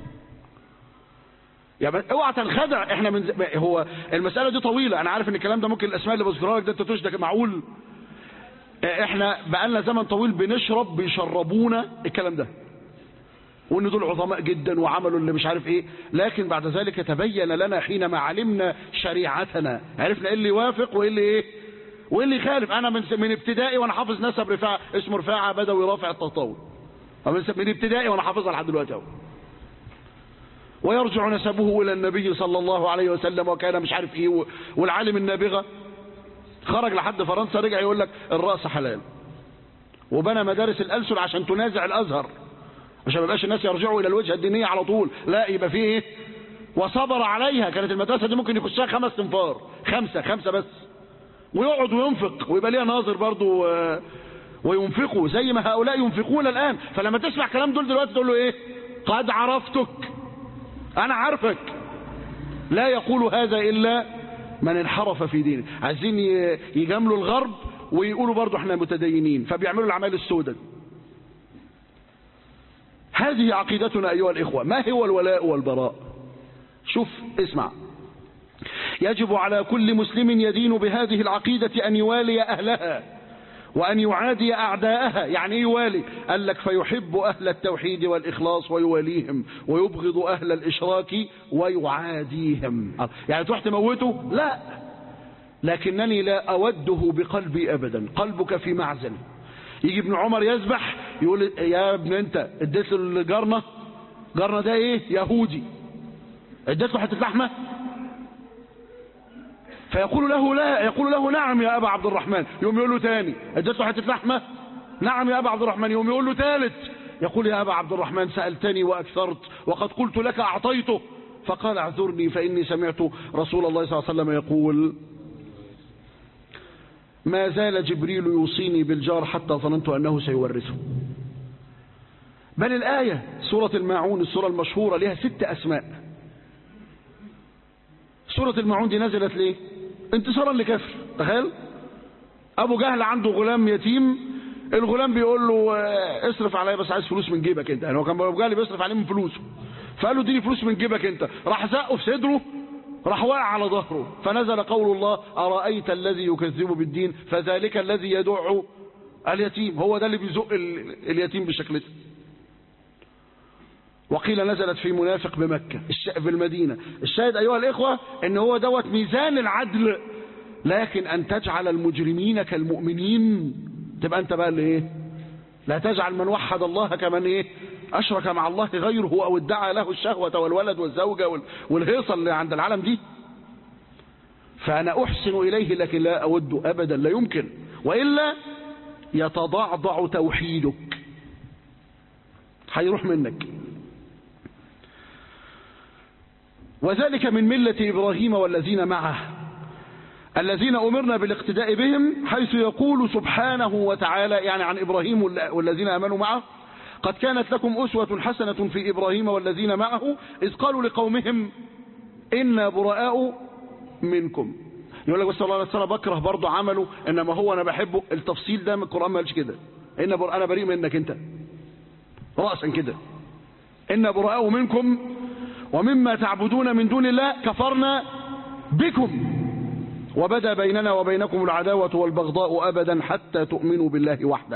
يعني اوعى تنخدع. احنا من ز... هو المسألة دي طويلة، انا عارف ان الكلام ده ممكن الاسماء اللي بذكرها لك ده انت تشدك معقول. احنا بقالنا زمن طويل بنشرب بيشربونا الكلام ده، وان دول عظماء جدا وعملوا اللي مش عارف ايه. لكن بعد ذلك تبين لنا حينما علمنا شريعتنا، عرفنا ايه اللي يوافق وايه اللي ايه وايه اللي يخالف. انا من من ابتدائي وانا حافظ نسب رفاعه، اسمه رفاعه بدوي رافع الطهطاوي، من ابتدائي وانا حافظها لحد دلوقتي اهو. ويرجع نسبه الى النبي صلى الله عليه وسلم وكان مش عارف ايه. والعالم النابغه خرج لحد فرنسا، رجع يقول لك الرأس حلال، وبنى مدارس الألسن عشان تنازع الازهر، عشان ما يبقاش الناس يرجعوا الى الوجهه الدينيه على طول، لا يبقى فيه ايه. وصبر عليها. كانت المدرسه دي ممكن يخشها خمس تنفار، خمسه خمسه بس، ويقعد وينفق ويبقى ليها ناظر برضه وينفقوا زي ما هؤلاء ينفقون الان. فلما تسمع كلام دول دلوقتي تقول له ايه؟ قد عرفتك، انا عارفك. لا يقول هذا الا من انحرف في دينه. عايزين يجاملوا الغرب ويقولوا برضه احنا متدينين، فبيعملوا الاعمال السوداء. هذه عقيدتنا أيها الإخوة. ما هو الولاء والبراء؟ شوف اسمع. يجب على كل مسلم يدين بهذه العقيدة أن يوالي أهلها وأن يعادي أعداءها. يعني إيه يوالي؟ قال لك فيحب أهل التوحيد والإخلاص ويواليهم، ويبغض أهل الإشراك ويعاديهم. يعني تروح تموته؟ لا، لكنني لا أوده بقلبي أبدا. قلبك في معزل. يجي ابن عمر يذبح يقول يا ابن انت اديت له الجرنه، جرنه ده ايه؟ يهودي، اديت له حته لحمه؟ فيقول له لا، يقول له نعم يا ابا عبد الرحمن. يقوم يقول له تاني اديت له حته لحمه؟ نعم يا ابا عبد الرحمن. يقوم يقول له ثالث، يقول يا ابا عبد الرحمن سالتني واكثرت وقد قلت لك اعطيته. فقال اعذرني فاني سمعت رسول الله صلى الله عليه وسلم يقول ما زال جبريل يوصيني بالجار حتى ظننت أنه سيورثه. بل الآية سورة الماعون، السورة المشهورة، لها ست أسماء. سورة الماعون دي نزلت ليه؟ انتصارا لكفر. تخيل أبو جهل عنده غلام يتيم، الغلام بيقول له اصرف عليا بس عايز فلوس من جيبك انت. يعني هو كان أبو جهل بيصرف عليه من فلوسه، فقال له اديني فلوس من جيبك انت. راح زقه في صدره، راح واقع على ظهره. فنزل قول الله أرأيت الذي يكذب بالدين فذلك الذي يدع اليتيم. هو ده اللي بيزق اليتيم بالشكل ده. وقيل نزلت في منافق بمكة في المدينة. الشاهد أيها الإخوة إن هو دوت ميزان العدل. لكن أن تجعل المجرمين كالمؤمنين، تبقى أنت بقى اللي إيه؟ لا تجعل من وحد الله كمن إيه؟ أشرك مع الله غيره أو ادعى له الشهوة والولد والزوجة والهيصة اللي عند العالم دي. فأنا أحسن إليه لكن لا أود أبدا، لا يمكن، وإلا يتضعضع توحيدك، هيروح منك. وذلك من ملة إبراهيم والذين معه الذين أمرنا بالاقتداء بهم، حيث يقول سبحانه وتعالى يعني عن إبراهيم والذين آمنوا معه قد كانت لكم أسوة حسنة في إبراهيم والذين معه إذ قالوا لقومهم إنا براء منكم. يقول لك بس الله عليه وسلم بكره برضه عمله، إنما هو أنا بحبه. التفصيل ده من القرآن ما قالش كده. إن أنا بريء منك أنت رأسا كده. إن براء منكم ومما تعبدون من دون الله كفرنا بكم وبدا بيننا وبينكم العداوة والبغضاء أبدا حتى تؤمنوا بالله وحده،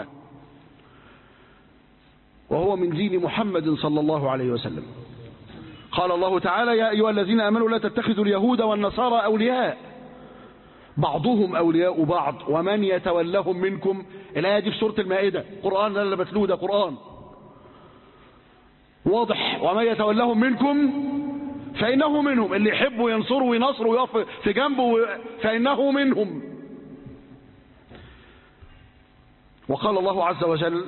وهو من دين محمد صلى الله عليه وسلم. قال الله تعالى: يا أيها الذين آمنوا لا تتخذوا اليهود والنصارى أولياء بعضهم أولياء بعض ومن يتولهم منكم. الآية دي في سورة المائدة، قرآن اللي بتلوه ده قرآن واضح. ومن يتولهم منكم فإنه منهم، اللي يحبوا ينصروا وينصروا ويقف في جنبه فإنه منهم. وقال الله عز وجل: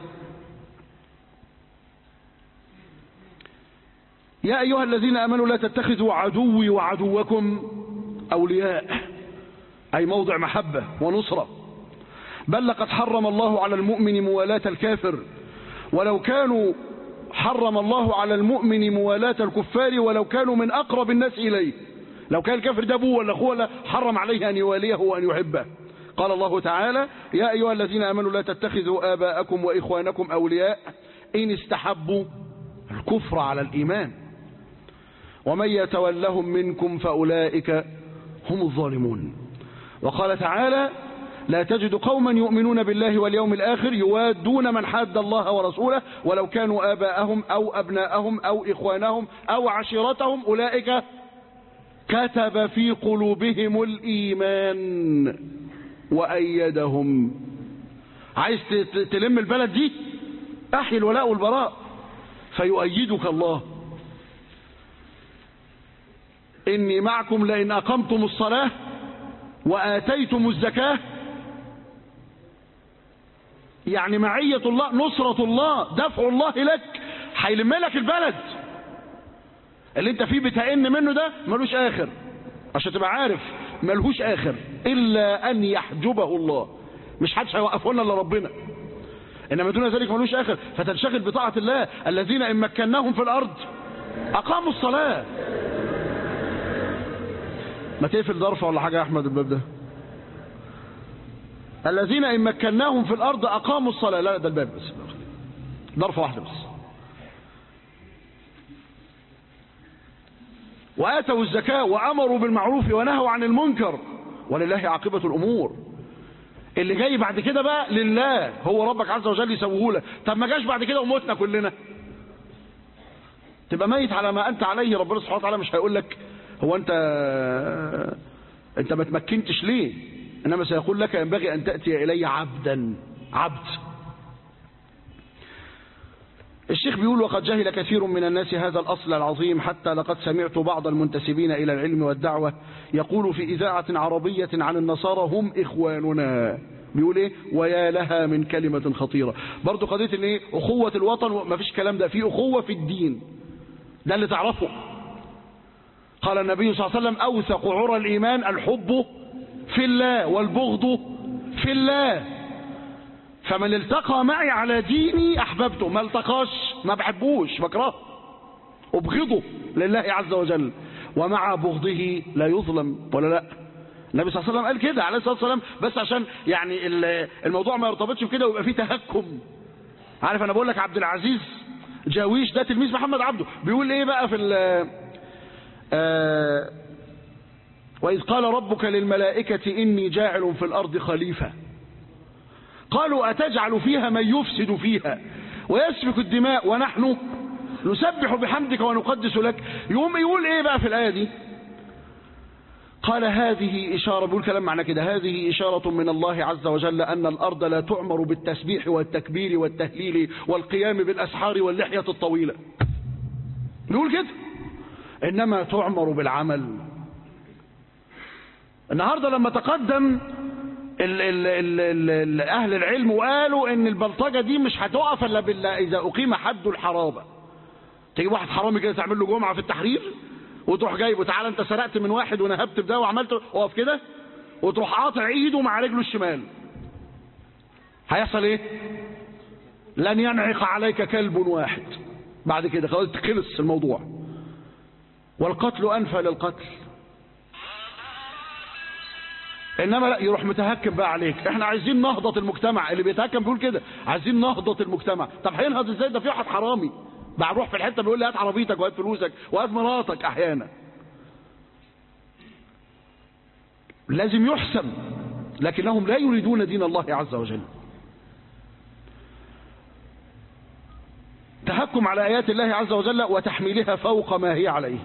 يا أيها الذين آمنوا لا تتخذوا عدوي وعدوكم أولياء، أي موضع محبة ونصرة، بل لقد حرم الله على المؤمن موالاة الكافر ولو كانوا حرم الله على المؤمن موالاة الكفار ولو كانوا من أقرب الناس إليه. لو كان الكافر ده أبوه ولا أخوه ولا حرم عليه أن يواليه وأن يحبه. قال الله تعالى: يا أيها الذين آمنوا لا تتخذوا آباءكم وإخوانكم أولياء إن استحبوا الكفر على الإيمان ومن يتولهم منكم فأولئك هم الظالمون. وقال تعالى: لا تجد قوما يؤمنون بالله واليوم الآخر يوادون من حاد الله ورسوله ولو كانوا آباءهم أو أبناءهم أو إخوانهم أو عشيرتهم أولئك كتب في قلوبهم الإيمان وأيدهم. عايز تلم البلد دي؟ أحي الولاء والبراء فيؤيدك الله. إني معكم لئن أقمتم الصلاة وآتيتم الزكاة، يعني معية الله، نصرة الله، دفع الله لك، هيلم لك البلد. اللي انت فيه بتأن منه ده ملوش آخر، عشان تبقى عارف ملهوش آخر إلا أن يحجبه الله. مش حدش هيوقفه لنا إلا ربنا، إنما دون ذلك ملوش آخر. فتنشغل بطاعة الله. الذين إن مكناهم في الأرض أقاموا الصلاة. ما تقفل ظرف ولا حاجة يا أحمد الباب ده. الذين إن مكناهم في الأرض أقاموا الصلاة. لا ده الباب بس، ظرفة واحدة بس. وآتوا الزكاة وأمروا بالمعروف ونهوا عن المنكر ولله عاقبة الأمور. اللي جاي بعد كده بقى لله، هو ربك عز وجل يسويه لك. طب ما جاش بعد كده وموتنا كلنا، تبقى ميت على ما أنت عليه. ربنا سبحانه وتعالى مش هيقول لك هو أنت أنت ما تمكنتش ليه، إنما سيقول لك ينبغي أن تأتي إلي عبدا. عبد. الشيخ بيقول: وقد جهل كثير من الناس هذا الأصل العظيم حتى لقد سمعت بعض المنتسبين إلى العلم والدعوة يقول في إذاعة عربية عن النصارى هم إخواننا. بيقول إيه؟ ويا لها من كلمة خطيرة. برضو قضية إن إيه؟ أخوة الوطن، ما فيش كلام ده، في أخوة في الدين، ده اللي تعرفه. قال النبي صلى الله عليه وسلم: أوثق عرى الإيمان الحب في الله والبغض في الله. فمن التقى معي على ديني أحببته، ما التقاش ما بحبوش، بكرهه أبغضه لله عز وجل، ومع بغضه لا يظلم ولا لا. النبي صلى الله عليه وسلم قال كده عليه الصلاة والسلام، بس عشان يعني الموضوع ما يرتبطش بكده ويبقى فيه تهكم. عارف أنا بقول لك عبد العزيز جاويش ده تلميذ محمد عبده، بيقول إيه بقى في ال آه وإذ قال ربك للملائكة إني جاعل في الأرض خليفة قالوا أتجعل فيها من يفسد فيها ويسفك الدماء ونحن نسبح بحمدك ونقدس لك. يقوم يقول إيه بقى في الآية دي؟ قال هذه إشارة، بيقول كلام معنى كده: هذه إشارة من الله عز وجل أن الأرض لا تعمر بالتسبيح والتكبير والتهليل والقيام بالأسحار واللحية الطويلة. بيقول كده، إنما تعمر بالعمل. النهاردة لما تقدم ال ال ال ال أهل العلم وقالوا إن البلطجة دي مش هتقف إلا بالله إذا أقيم حد الحرابة. تيجي واحد حرامي كده تعمل له جمعة في التحرير وتروح جايبه: تعالى أنت سرقت من واحد ونهبت بده وعملت، وقف كده، وتروح قاطع إيده مع رجله الشمال. هيحصل إيه؟ لن ينعق عليك كلب واحد. بعد كده خلاص خلص الموضوع. والقتل أنفى للقتل. إنما لا، يروح متهكم بقى عليك. احنا عايزين نهضة المجتمع. اللي بيتهكم بيقول كده: عايزين نهضة المجتمع. طب هينهض ازاي؟ ده في واحد حرامي بقى نروح في الحته بيقول لي هات عربيتك وهات فلوسك وهات مراتك احيانا. لازم يحسم، لكنهم لا يريدون دين الله عز وجل. تهكم على آيات الله عز وجل وتحميلها فوق ما هي عليه.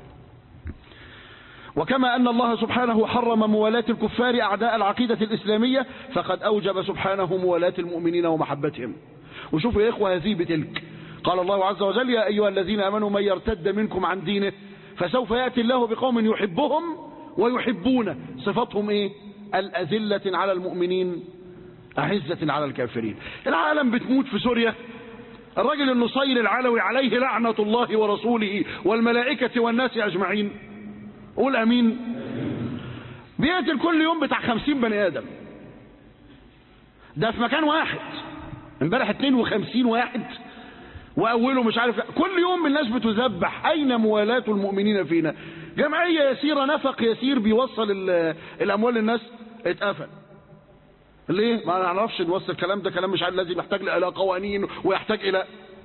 وكما أن الله سبحانه حرم موالاة الكفار أعداء العقيدة الإسلامية، فقد أوجب سبحانه موالاة المؤمنين ومحبتهم. وشوفوا يا إخوة هذه بتلك، قال الله عز وجل يا أيها الذين آمنوا من يرتد منكم عن دينه فسوف يأتي الله بقوم يحبهم ويحبونه. صفتهم إيه؟ الأذلة على المؤمنين أعزة على الكافرين. العالم بتموت في سوريا، الرجل النصير العلوي عليه لعنة الله ورسوله والملائكة والناس أجمعين، قول أمين، بيقتل كل يوم بتاع خمسين بني آدم. ده في مكان واحد، امبارح اتنين وخمسين واحد وأوله مش عارف، كل يوم الناس بتذبح. أين موالاة المؤمنين فينا؟ جمعية يسيرة، نفق يسير بيوصل الأموال للناس اتقفل. ليه؟ ما نعرفش نوصل الكلام ده، كلام مش عارف، لازم يحتاج إلى قوانين ويحتاج إلى،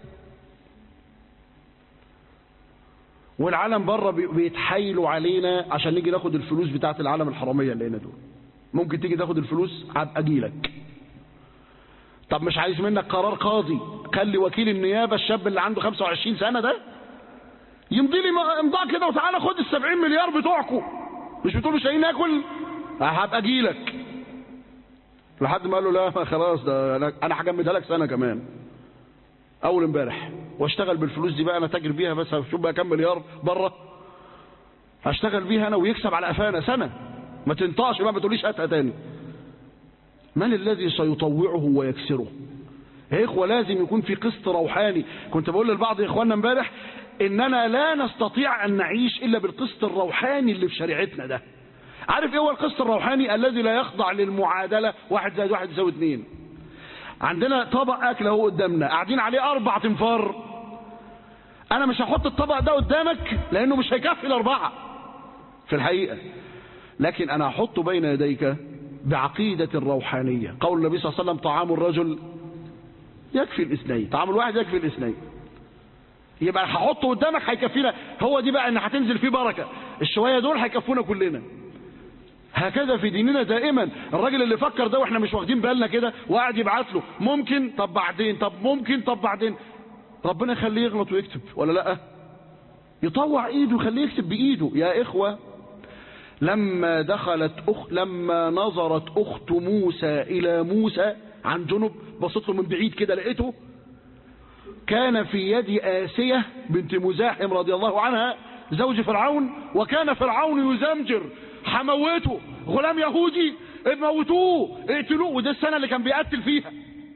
والعالم بره بيتحايلوا علينا عشان نيجي ناخد الفلوس بتاعت العالم الحرامية اللي هنا دول. ممكن تيجي تاخد الفلوس أجيلك. طب مش عايز منك قرار قاضي، خلي وكيل النيابة الشاب اللي عنده خمسة وعشرين سنة ده يمضي لي امضاء كده وتعالى خد السبعين مليار بتوعكم. مش بتقولوا مش لاقيين ناكل؟ هبقى اجيلك. لحد ما قال له لا خلاص، ده انا هجمدها لك سنه كمان. اول امبارح واشتغل بالفلوس دي بقى، انا تاجر بيها بس هشوف بقى كام مليار بره هشتغل بيها انا ويكسب على قفانا سنه. ما تنطقش بقى، ما تقوليش هاتها تاني. من الذي سيطوعه ويكسره؟ يا اخوه لازم يكون في قسط روحاني. كنت بقول للبعض يا اخواننا امبارح اننا لا نستطيع ان نعيش الا بالقسط الروحاني اللي في شريعتنا ده. عارف ايه هو القسط الروحاني؟ الذي لا يخضع للمعادله واحد زائد واحد يساوي اتنين. عندنا طبق اكل اهو قدامنا، قاعدين عليه اربع تنفار. انا مش هحط الطبق ده قدامك لانه مش هيكفي الاربعه في الحقيقه، لكن انا هحطه بين يديك بعقيده روحانيه. قول النبي صلى الله عليه وسلم طعام الرجل يكفي الاثنين، طعام الواحد يكفي الاثنين. يبقى هحطه قدامك هيكفينا. هو دي بقى ان هتنزل فيه بركه، الشويه دول هيكفونا كلنا. هكذا في ديننا دائما. الراجل اللي فكر ده واحنا مش واخدين بالنا كده وقاعد يبعت له ممكن، طب بعدين، طب ممكن، طب بعدين، ربنا يخليه يغلط ويكتب ولا لا؟ يطوع ايده يخليه يكتب بايده. يا اخوه لما دخلت أخ... لما نظرت اخت موسى الى موسى عن جنب، بصت له من بعيد كده لقيته كان في يد آسية بنت مزاحم رضي الله عنها زوج فرعون، وكان فرعون يزمجر حموته غلام يهودي موتوه اقتلوه، وده السنة اللي كان بيقتل فيها.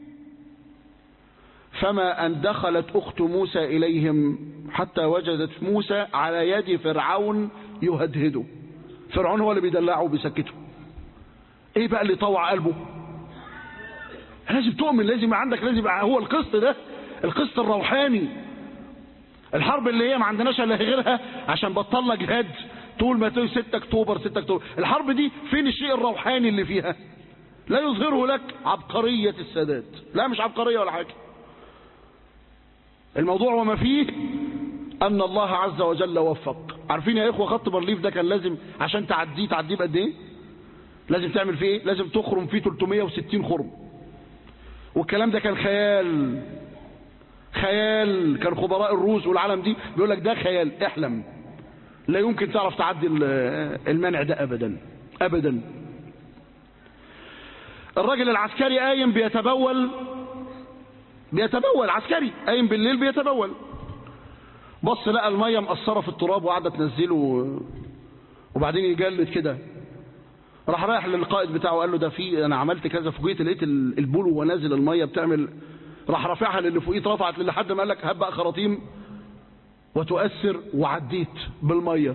فما أن دخلت أخت موسى إليهم حتى وجدت موسى على يد فرعون يهدهده. فرعون هو اللي بيدلعه وبيسكته. ايه بقى اللي طوع قلبه؟ لازم تؤمن، لازم عندك، لازم هو القسط ده، القسط الروحاني. الحرب اللي هي ما عندناش الا غيرها عشان بطلنا جهاد طول ما تقول ستة اكتوبر ستة اكتوبر. الحرب دي فين الشيء الروحاني اللي فيها؟ لا يظهره لك عبقرية السادات، لا مش عبقرية ولا حاجة. الموضوع وما فيه ان الله عز وجل وفق. عارفين يا اخوة خط بارليف ده كان لازم عشان تعديه تعديه بقد ايه؟ لازم تعمل فيه ايه؟ لازم تخرم فيه ثلاثمائة وستين خرم. والكلام ده كان خيال، خيال. كان خبراء الروس والعالم دي بيقول لك ده خيال، احلم، لا يمكن تعرف تعدي المنع ده ابدا ابدا. الراجل العسكري قايم بيتبول بيتبول عسكري قايم بالليل بيتبول، بص لقى الميه مقصره في التراب وقعدت تنزله، وبعدين يجلد كده. راح رايح للقائد بتاعه وقال له ده في انا عملت كذا، فوجئت لقيت البول وهو نازل الميه بتعمل. راح رافعها للي فوقيه، اترفعت لحد ما قال لك هبقى خراطيم وتؤثر، وعديت بالميه.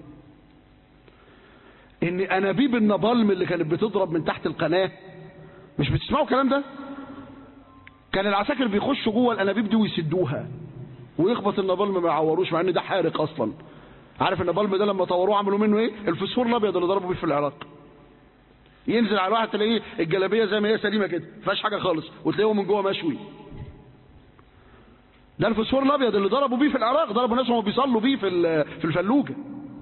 ان انابيب النابالم اللي كانت بتضرب من تحت القناه، مش بتسمعوا الكلام ده؟ كان العساكر بيخشوا جوه الانابيب دي ويسدوها ويخبط النابالم ما يعوروش، مع ان ده حارق اصلا. عارف النابالم ده لما طوروه عملوا منه ايه؟ الفسفور الابيض اللي ضربوا بيه في العراق. ينزل على الواحد تلاقيه الجلابيه زي ما هي سليمه كده ما فيهاش حاجه خالص، وتلاقيه من جوه مشوي. ده الفوسفور الابيض اللي ضربوا بيه في العراق، ضربوا ناس وهم بيصلوا بيه في في الفلوجه،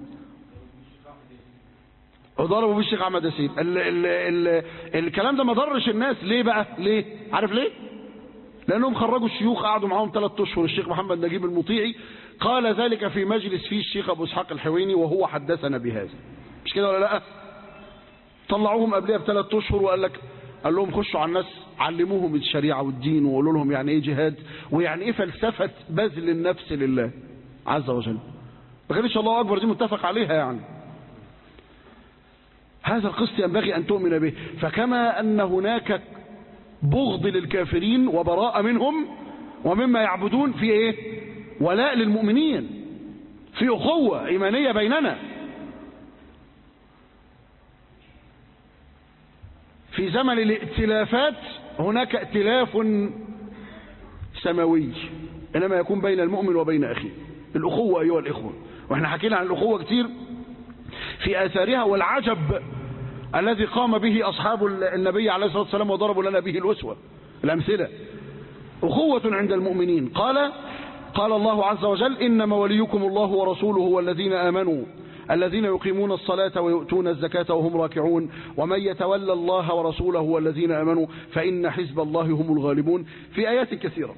وضربوا بيه الشيخ احمد ياسين. ال ال ال الكلام ده ما ضرش الناس. ليه بقى؟ ليه؟ عارف ليه؟ لانهم خرجوا الشيوخ قعدوا معاهم ثلاث اشهر. الشيخ محمد نجيب المطيعي قال ذلك في مجلس فيه الشيخ ابو اسحاق الحويني وهو حدثنا بهذا، مش كده ولا لا؟ طلعوهم قبلها بثلاث اشهر وقال لك، قال لهم خشوا على الناس علموهم الشريعه والدين وقولوا لهم يعني ايه جهاد ويعني ايه فلسفه بذل النفس لله عز وجل. ما كانش الله اكبر دي متفق عليها يعني. هذا القسط ينبغي ان تؤمن به. فكما ان هناك بغض للكافرين وبراءه منهم ومما يعبدون، في ايه؟ ولاء للمؤمنين، في اخوه ايمانيه بيننا. في زمن الائتلافات هناك ائتلاف سماوي انما يكون بين المؤمن وبين اخيه، الاخوه ايها الاخوه. واحنا حكينا عن الاخوه كتير في اثارها والعجب الذي قام به اصحاب النبي عليه الصلاه والسلام وضربوا لنا به الاسوه الامثله. اخوه عند المؤمنين. قال قال الله عز وجل: انما وليكم الله ورسوله والذين امنوا الذين يقيمون الصلاة ويؤتون الزكاة وهم راكعون ومن يتولى الله ورسوله والذين آمنوا فإن حزب الله هم الغالبون. في آيات كثيرة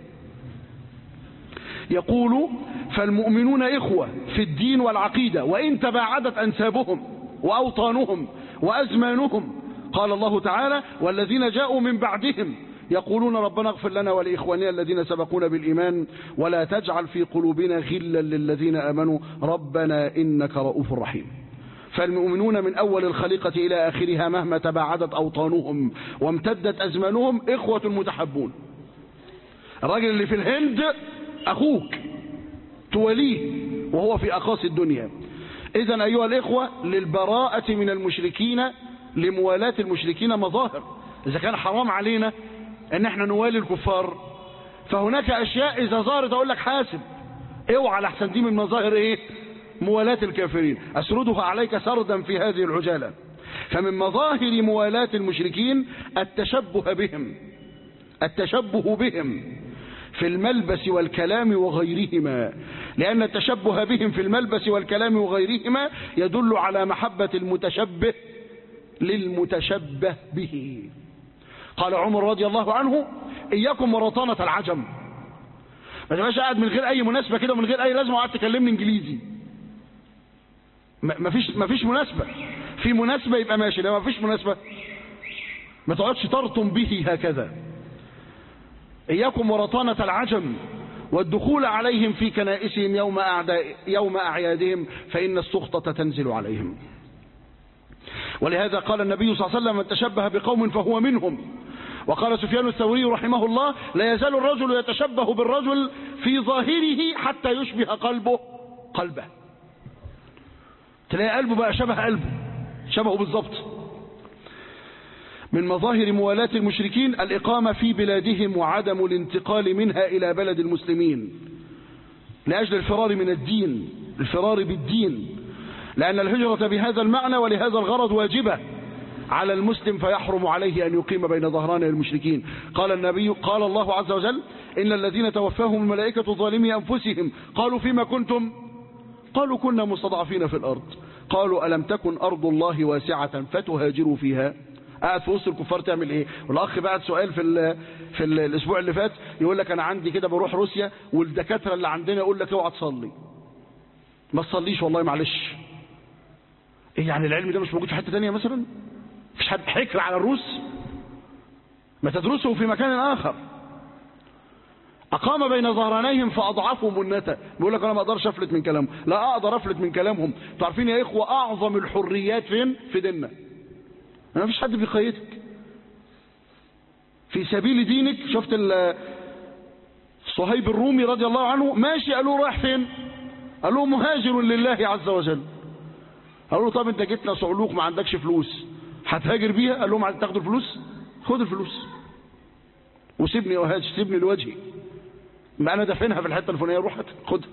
يقول: فالمؤمنون إخوة في الدين والعقيدة وإن تباعدت أنسابهم وأوطانهم وأزمانهم. قال الله تعالى: والذين جاءوا من بعدهم يقولون ربنا اغفر لنا ولإخواننا الذين سبقونا بالإيمان ولا تجعل في قلوبنا غلا للذين آمنوا ربنا إنك رؤوف رحيم. فالمؤمنون من أول الخليقة إلى آخرها مهما تباعدت أوطانهم وامتدت أزمانهم إخوة متحبون. الراجل اللي في الهند أخوك توليه وهو في أقاصي الدنيا. إذن أيها الإخوة، للبراءة من المشركين، لموالاة المشركين مظاهر. إذا كان حرام علينا ان احنا نوالي الكفار، فهناك اشياء اذا ظهرت اقول لك حاسب اوعى لحسن دي من مظاهر ايه؟ موالاة الكافرين. اسردها عليك سردا في هذه العجالة. فمن مظاهر موالاة المشركين التشبه بهم، التشبه بهم في الملبس والكلام وغيرهما، لان التشبه بهم في الملبس والكلام وغيرهما يدل على محبة المتشبه للمتشبه به. قال عمر رضي الله عنه: إياكم ورطانة العجم. ما تبقاش قاعد من غير أي مناسبة كده ومن غير أي لازمة وقعدت تكلمني إنجليزي. ما فيش ما فيش مناسبة. في مناسبة يبقى ماشي، لما ما فيش مناسبة ما تقعدش ترطم به هكذا. إياكم ورطانة العجم والدخول عليهم في كنائسهم يوم أعداء يوم أعيادهم فإن السخطة تنزل عليهم. ولهذا قال النبي صلى الله عليه وسلم: من تشبه بقوم فهو منهم. وقال سفيان الثوري رحمه الله: لا يزال الرجل يتشبه بالرجل في ظاهره حتى يشبه قلبه قلبه. تلاقي قلبه بقى شبه قلبه، شبهه بالضبط. من مظاهر موالاة المشركين الإقامة في بلادهم وعدم الانتقال منها إلى بلد المسلمين لأجل الفرار من الدين، الفرار بالدين، لأن الهجرة بهذا المعنى ولهذا الغرض واجبة على المسلم، فيحرم عليه أن يقيم بين ظهراني المشركين. قال النبي قال الله عز وجل: إن الذين توفاهم الملائكة ظالمي أنفسهم قالوا فيما كنتم؟ قالوا كنا مستضعفين في الأرض. قالوا ألم تكن أرض الله واسعة فتهاجروا فيها؟ قاعد في وسط الكفار تعمل ايه؟ والاخ بعد سؤال في ال في ال الاسبوع اللي فات يقول لك انا عندي كده بروح روسيا والدكاتره اللي عندنا يقول لك اوعى تصلي. ما تصليش والله معلش. ايه يعني العلم ده مش موجود في حته ثانيه مثلا؟ مفيش حد حكر على الروس؟ ما تدرسه في مكان اخر. اقام بين ظهرانيهم فاضعفوا منته. بيقول لك انا ما اقدرش افلت من كلامهم. لا اقدر افلت من كلامهم. انتوا عارفين يا اخوه اعظم الحريات فين؟ في ديننا. ما فيش حد بيقيدك في سبيل دينك. شفت صهيب الرومي رضي الله عنه ماشي، قالوا رايح فين؟ قال له مهاجر لله عز وجل. قالوا له طب انت جيتنا صعلوك ما عندكش فلوس هتهاجر بيها؟ قال لهم تاخدوا الفلوس؟ خد الفلوس وسيبني وهاجر، سيبني لوجهي، ما انا دافنها في الحته الفلانيه، روح خدها.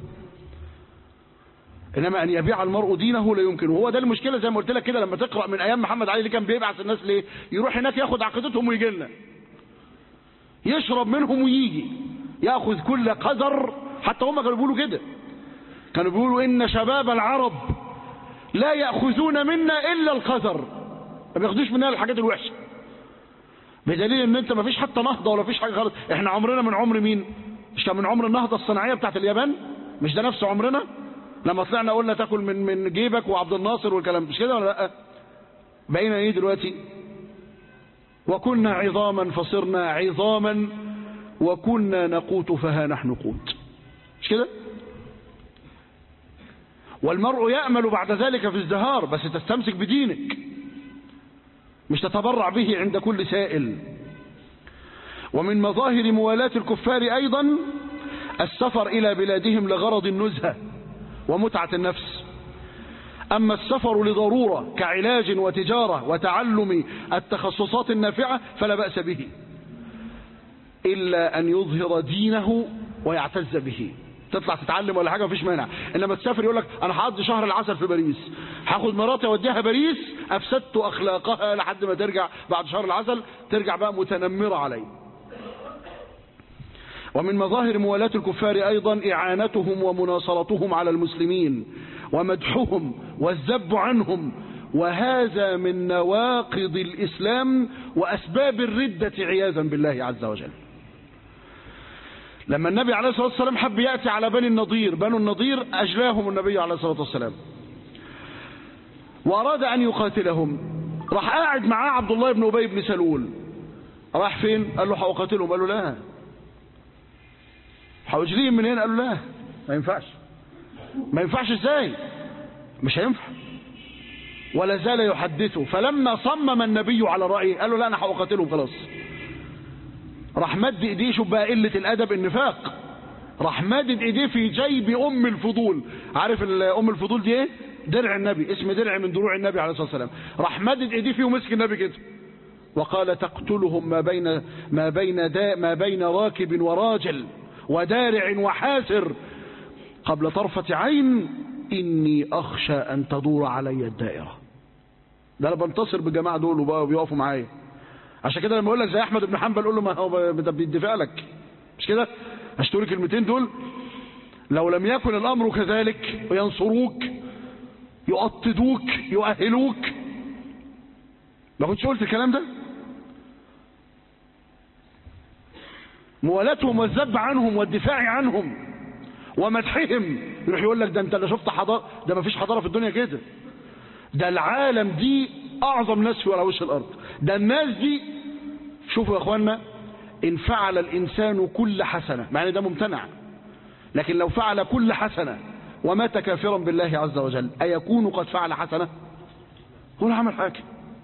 انما ان يبيع المرء دينه لا يمكن. وهو ده المشكله زي ما قلت لك كده، لما تقرا من ايام محمد علي اللي كان بيبعث الناس ليه؟ يروح هناك ياخد عقيدتهم ويجي لنا، يشرب منهم ويجي، ياخذ كل قدر حتى هم كانوا بيقولوا كده، كانوا بيقولوا إن شباب العرب لا يأخذون منا إلا القذر، ما بياخدوش مننا الحاجات الوحشة، بدليل ان انت ما فيش حتى نهضة ولا فيش حاجة خالص. احنا عمرنا من عمر مين؟ مش كان من عمر النهضة الصناعية بتاعت اليابان؟ مش ده نفس عمرنا لما طلعنا قلنا تاكل من من جيبك وعبد الناصر والكلام، مش كده ولا لا؟ بقينا ايه دلوقتي؟ وكنا عظاما فصرنا عظاما وكنا نقوت فها نحن قوت، مش كده؟ والمرء يأمل بعد ذلك في ازدهار، بس تستمسك بدينك، مش تتبرع به عند كل سائل. ومن مظاهر موالاة الكفار أيضا السفر إلى بلادهم لغرض النزهة ومتعة النفس. أما السفر لضرورة كعلاج وتجارة وتعلم التخصصات النافعة فلا بأس به، إلا أن يظهر دينه ويعتز به. تطلع تتعلم ولا حاجة مفيش مانع، إنما تسافر يقول لك أنا هقضي شهر العسل في باريس، هاخد مراتي أوديها باريس، أفسدت أخلاقها لحد ما ترجع بعد شهر العسل ترجع بقى متنمرة عليه. ومن مظاهر موالاة الكفار أيضا إعانتهم ومناصرتهم على المسلمين ومدحهم والذب عنهم، وهذا من نواقض الإسلام وأسباب الردة عياذا بالله عز وجل. لما النبي عليه الصلاة والسلام حب يأتي على بني النضير، بنو النضير أجلاهم النبي عليه الصلاة والسلام وأراد أن يقاتلهم، راح قاعد معاه عبد الله بن أبي بن سلول. راح فين؟ قال له هقاتلهم، قال له لا. هأجليهم من هنا؟ قال له لا ما ينفعش. ما ينفعش ازاي؟ مش هينفع. ولا زال يحدثه، فلما صمم النبي على رأيه قال له لا أنا هقاتلهم خلاص. راح مد ايديه، شوف بقى قلة الادب النفاق، راح مدد ايديه في جيب ام الفضول. عارف ام الفضول دي ايه؟ درع النبي، اسم درع من دروع النبي عليه الصلاة والسلام. راح مدد ايديه فيه ومسك النبي كده وقال تقتلهم ما بين ما بين دا ما بين راكب وراجل ودارع وحاسر قبل طرفة عين، اني اخشى ان تدور علي الدائرة. ده انا بنتصر بالجماعة دول وبقوا بيقفوا معايا. عشان كده لما اقول لك زي احمد بن حنبل قول له ما هو بيدفع لك، مش كده؟ اشتري كلمتين دول، لو لم يكن الامر كذلك وينصروك يؤطدوك يؤهلوك ما كنتش قلت الكلام ده. موالاتهم والذب عنهم والدفاع عنهم ومدحهم، يروح يقول لك ده انت اللي شفت حضاره، ده ما فيش حضاره في الدنيا كده، ده العالم دي اعظم ناس في على وش الارض، ده الناس دي. شوفوا يا اخوانا، ان فعل الانسان كل حسنه، مع ان ده ممتنع، لكن لو فعل كل حسنه ومات كافرا بالله عز وجل ايكون قد فعل حسنه؟ هو عمل حاجه.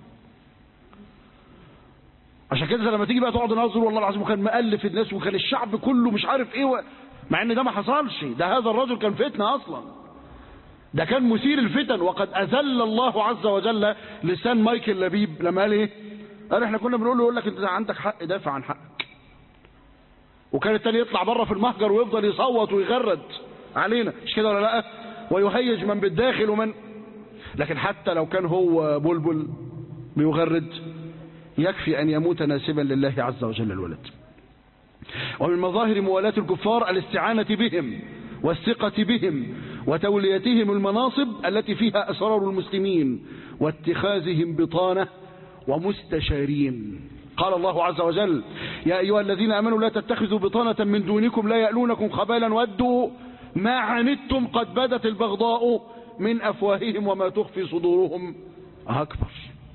عشان كده لما تيجي بقى تقعد ننظر والله العظيم كان مؤلف الناس وكان الشعب كله مش عارف ايه و... مع ان ده ما حصلش، ده هذا الرجل كان فتنه اصلا، ده كان مثير الفتن. وقد اذل الله عز وجل لسان مايكل لبيب لما قال ايه؟ قال احنا كنا بنقول له يقول لك انت عندك حق دافع عن حقك، وكان التاني يطلع بره في المهجر ويفضل يصوت ويغرد علينا، مش كده ولا لا؟ ويهيج من بالداخل ومن، لكن حتى لو كان هو بلبل بيغرد يكفي ان يموت ناسبا لله عز وجل الولد. ومن مظاهر موالاة الكفار الاستعانة بهم والثقة بهم وتوليتهم المناصب التي فيها أسرار المسلمين واتخاذهم بطانة ومستشارين. قال الله عز وجل يا أيها الذين آمنوا لا تتخذوا بطانة من دونكم لا يألونكم خبالا ودوا ما عنتم قد بدت البغضاء من أفواههم وما تخفي صدورهم أكبر.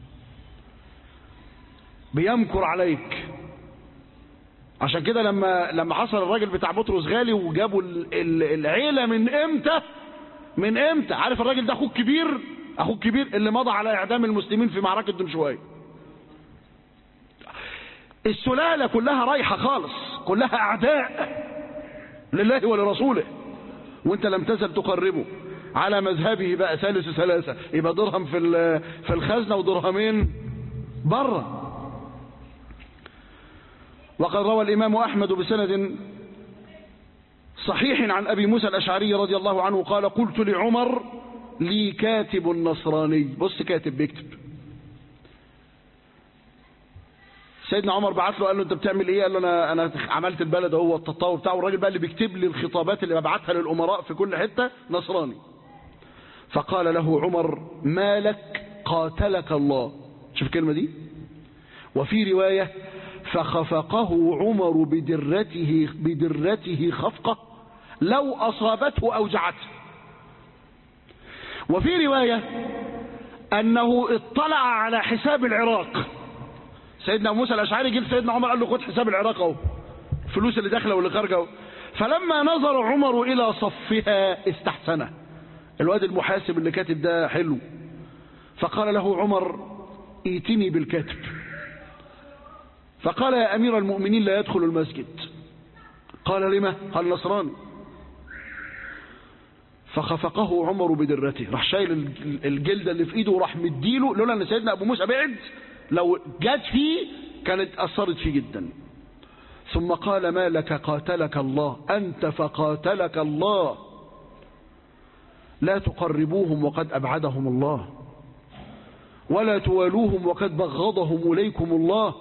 بيمكر عليك. عشان كده لما لما حصل الراجل بتاع بطرس غالي وجابوا العيلة من امتى من امتى عارف الراجل ده اخوك كبير اخوك كبير اللي مضى على اعدام المسلمين في معركة دمشواي. السلالة كلها رايحة خالص، كلها اعداء لله ولرسوله، وانت لم تزل تقربه على مذهبه بقى ثالث ثلاثة، يبقى درهم في في الخزنة ودرهمين بره. وقد روى الإمام أحمد بسند صحيح عن أبي موسى الأشعري رضي الله عنه قال قلت لعمر لي كاتب نصراني، بص كاتب بيكتب، سيدنا عمر بعت له قال له انت بتعمل ايه؟ قال له انا انا عملت البلد اهو التطور بتاعه. والراجل بقى اللي بيكتب لي الخطابات اللي ببعتها للامراء في كل حته نصراني. فقال له عمر ما لك قاتلك الله. شوف الكلمه دي. وفي روايه فخفقه عمر بدرته بدرته خفقه لو اصابته اوجعته. وفي روايه انه اطلع على حساب العراق. سيدنا ابو موسى الاشعري جه سيدنا عمر قال له خد حساب العراق اهو، الفلوس اللي داخله واللي خارجه اهو. فلما نظر عمر الى صفها استحسنه. الواد المحاسب اللي كاتب ده حلو. فقال له عمر ائتني بالكاتب. فقال يا امير المؤمنين لا يدخل المسجد. قال لما؟ قال نصراني. فخفقه عمر بدرته، راح شايل الجلده اللي في ايده وراح مديله، لولا ان سيدنا ابو موسى بعد لو جت فيه كانت اثرت فيه جدا. ثم قال ما لك قاتلك الله انت فقاتلك الله لا تقربوهم وقد ابعدهم الله ولا توالوهم وقد بغضهم اليكم الله.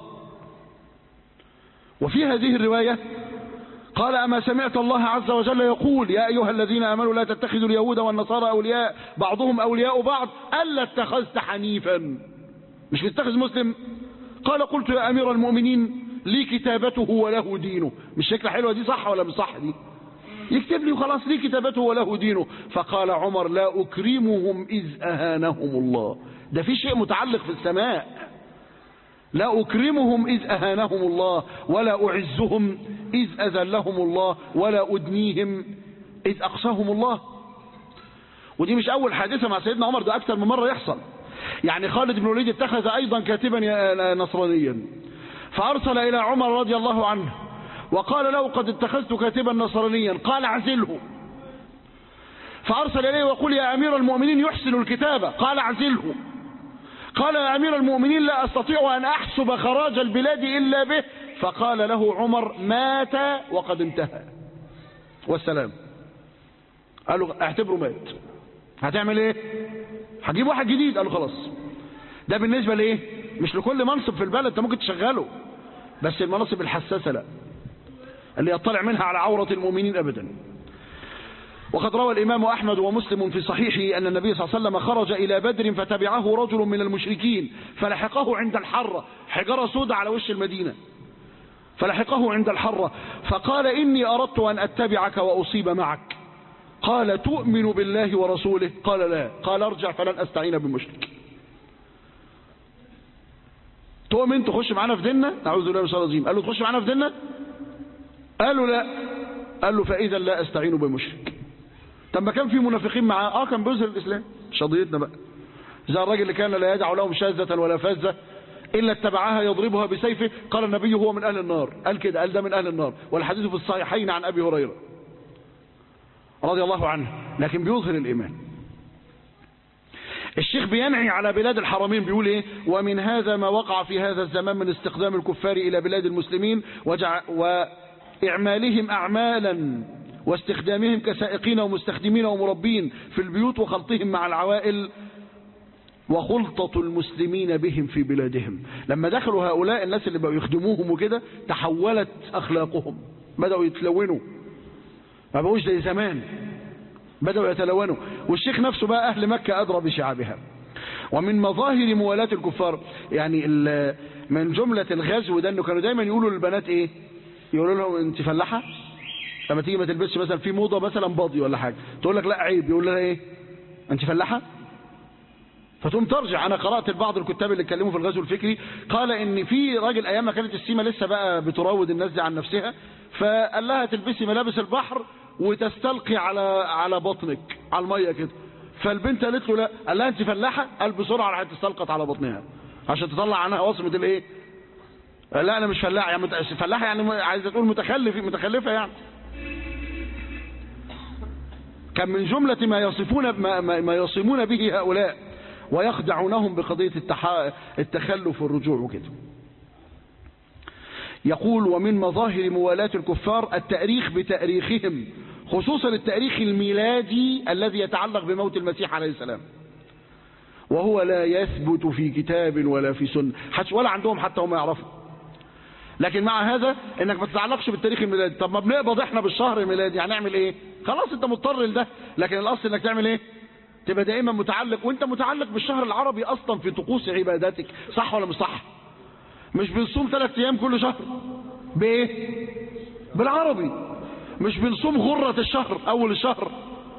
وفي هذه الروايه قال أما سمعت الله عز وجل يقول يا أيها الذين آمنوا لا تتخذوا اليهود والنصارى أولياء بعضهم أولياء بعض ألا اتخذت حنيفا. مش بتتخذ مسلم؟ قال قلت يا أمير المؤمنين لي كتابته وله دينه. مش شكلة حلوة دي؟ صح ولا مش صح دي؟ يكتب لي وخلاص لي كتابته وله دينه. فقال عمر لا أكرمهم إذ أهانهم الله. ده في شيء متعلق في السماء. لا أكرمهم إذ أهانهم الله ولا أعزهم إذ أذلهم الله ولا أدنيهم إذ أقصاهم الله. ودي مش أول حادثة مع سيدنا عمر، ده أكثر من مرة يحصل. يعني خالد بن الوليد اتخذ أيضا كاتبا نصرانيا فأرسل إلى عمر رضي الله عنه وقال له قد اتخذت كاتبا نصرانيا. قال اعزله. فأرسل إليه وقال يا أمير المؤمنين يحسن الكتابة. قال اعزله. قال يا أمير المؤمنين لا أستطيع أن أحسب خراج البلاد إلا به. فقال له عمر مات وقد انتهى والسلام. قال له اعتبره مات. هتعمل ايه؟ هجيب واحد جديد. قال له خلاص. ده بالنسبة لإيه؟ مش لكل منصب في البلد انت ممكن تشغله، بس المناصب الحساسة لا، اللي يطلع منها على عورة المؤمنين أبدا. وقد روى الإمام أحمد ومسلم في صحيحه أن النبي صلى الله عليه وسلم خرج إلى بدر فتبعه رجل من المشركين فلحقه عند الحرة، حجرة سودة على وش المدينة، فلحقه عند الحرة فقال إني أردت أن أتبعك وأصيب معك. قال تؤمن بالله ورسوله؟ قال لا. قال ارجع فلن أستعين بمشرك. تؤمن تخش معنا في ديننا؟ نعوذ بالله من الشيطان الرجيم. قال له تخش معنا في ديننا؟ قالوا لا. قال له فإذا لا أستعين بمشرك. طب ما كان في منافقين معاه، اه كان بيظهر الاسلام، مش قضيتنا بقى. زي الراجل اللي كان لا يدع لهم شاذة ولا فاذة الا اتبعها يضربها بسيفه. قال النبي هو من اهل النار. قال كده، قال ده من اهل النار. والحديث في الصحيحين عن ابي هريره رضي الله عنه، لكن بيظهر الايمان. الشيخ بينعي على بلاد الحرمين بيقول ايه؟ ومن هذا ما وقع في هذا الزمان من استخدام الكفار الى بلاد المسلمين وجع واعمالهم اعمالا واستخدامهم كسائقين ومستخدمين ومربين في البيوت وخلطهم مع العوائل وخلطة المسلمين بهم في بلادهم. لما دخلوا هؤلاء الناس اللي بقوا يخدموهم وكده تحولت أخلاقهم، بدأوا يتلونوا، ما بقوش زي زمان، بدأوا يتلونوا. والشيخ نفسه بقى أهل مكة أدرى بشعابها. ومن مظاهر موالاة الكفار يعني من جملة الغزو ده انه كانوا دايما يقولوا للبنات ايه؟ يقولوا لهم انت فلاحة؟ لما تيجي ما تلبسش مثلا في موضة مثلا باضي ولا حاجة تقول لك لا عيب، يقول لها ايه؟ انت فلاحة؟ فتقوم ترجع. انا قرأت البعض الكتاب اللي اتكلموا في الغزو الفكري قال ان في راجل ايام ما كانت السيما لسه بقى بتراود الناس دي عن نفسها، فقال لها تلبسي ملابس البحر وتستلقي على على بطنك على الميه كده. فالبنت قالت له لا. قال لها انت فلاحة؟ قال بسرعة راحت استلقت على بطنها عشان تطلع عنها وصمة الايه؟ لا انا مش فلاحة. يعني فلاحة يعني عايزة تقول متخلف متخلفة يعني. كان من جملة ما يصفون ما, ما يصمون به هؤلاء ويخدعونهم بقضية التخلف والرجوع وكده. يقول ومن مظاهر موالاة الكفار التأريخ بتأريخهم، خصوصا التأريخ الميلادي الذي يتعلق بموت المسيح عليه السلام، وهو لا يثبت في كتاب ولا في سنة ولا عندهم حتى هم يعرفوا. لكن مع هذا انك ما تتعلقش بالتاريخ الميلادي. طب ما بنقبض احنا بالشهر الميلادي، هنعمل ايه؟ خلاص انت مضطر لده، لكن الاصل انك تعمل ايه؟ تبقى دائما متعلق، وانت متعلق بالشهر العربي اصلا في طقوس عباداتك، صح ولا مش صح؟ مش بنصوم ثلاث ايام كل شهر بايه؟ بالعربي. مش بنصوم غرة الشهر اول الشهر،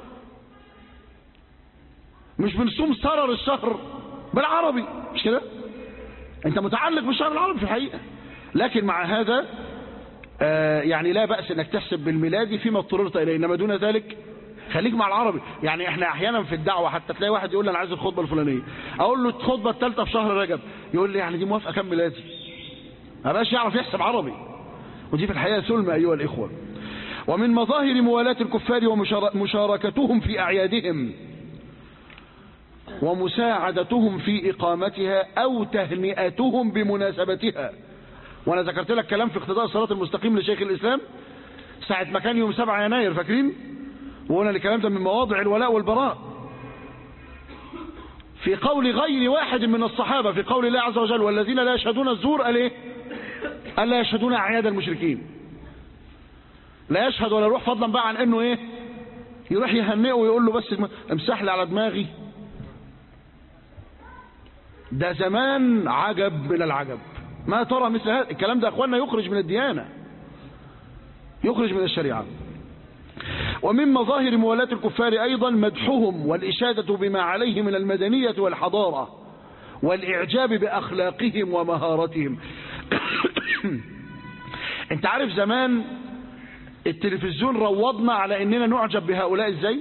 مش بنصوم سرر الشهر بالعربي، مش كده؟ انت متعلق بالشهر العربي في الحقيقة. لكن مع هذا آه يعني لا بأس انك تحسب بالميلادي فيما اضطررت اليه، انما دون ذلك خليك مع العربي. يعني احنا احيانا في الدعوة حتى تلاقي واحد يقول لي انا عايز الخطبة الفلانية، اقول له الخطبة الثالثة في شهر رجب، يقول لي يعني دي موافقة كام ميلادي؟ ما بقاش يعرف يحسب عربي، ودي في الحقيقة ثلمة ايها الاخوة. ومن مظاهر موالاة الكفار ومشاركتهم في اعيادهم ومساعدتهم في اقامتها او تهنئتهم بمناسبتها. وانا ذكرت لك كلام في اقتضاء الصراط المستقيم لشيخ الاسلام ساعة ما كان يوم سبعة يناير، فاكرين؟ وقلنا الكلام ده من مواضع الولاء والبراء في قول غير واحد من الصحابة، في قول الله عز وجل والذين لا يشهدون الزور قال ايه؟ قال لا يشهدون اعياد المشركين. لا يشهد ولا يروح، فضلا بقى عن انه ايه؟ يروح يهنئه ويقول له بس امسح لي على دماغي. ده زمان عجب من العجب. ما ترى مثل هذا الكلام ده يا اخوانا يخرج من الديانة، يخرج من الشريعة. ومن مظاهر موالاة الكفار أيضا مدحهم والإشادة بما عليه من المدنية والحضارة والإعجاب بأخلاقهم ومهارتهم. انت عارف زمان التلفزيون روضنا على اننا نعجب بهؤلاء ازاي؟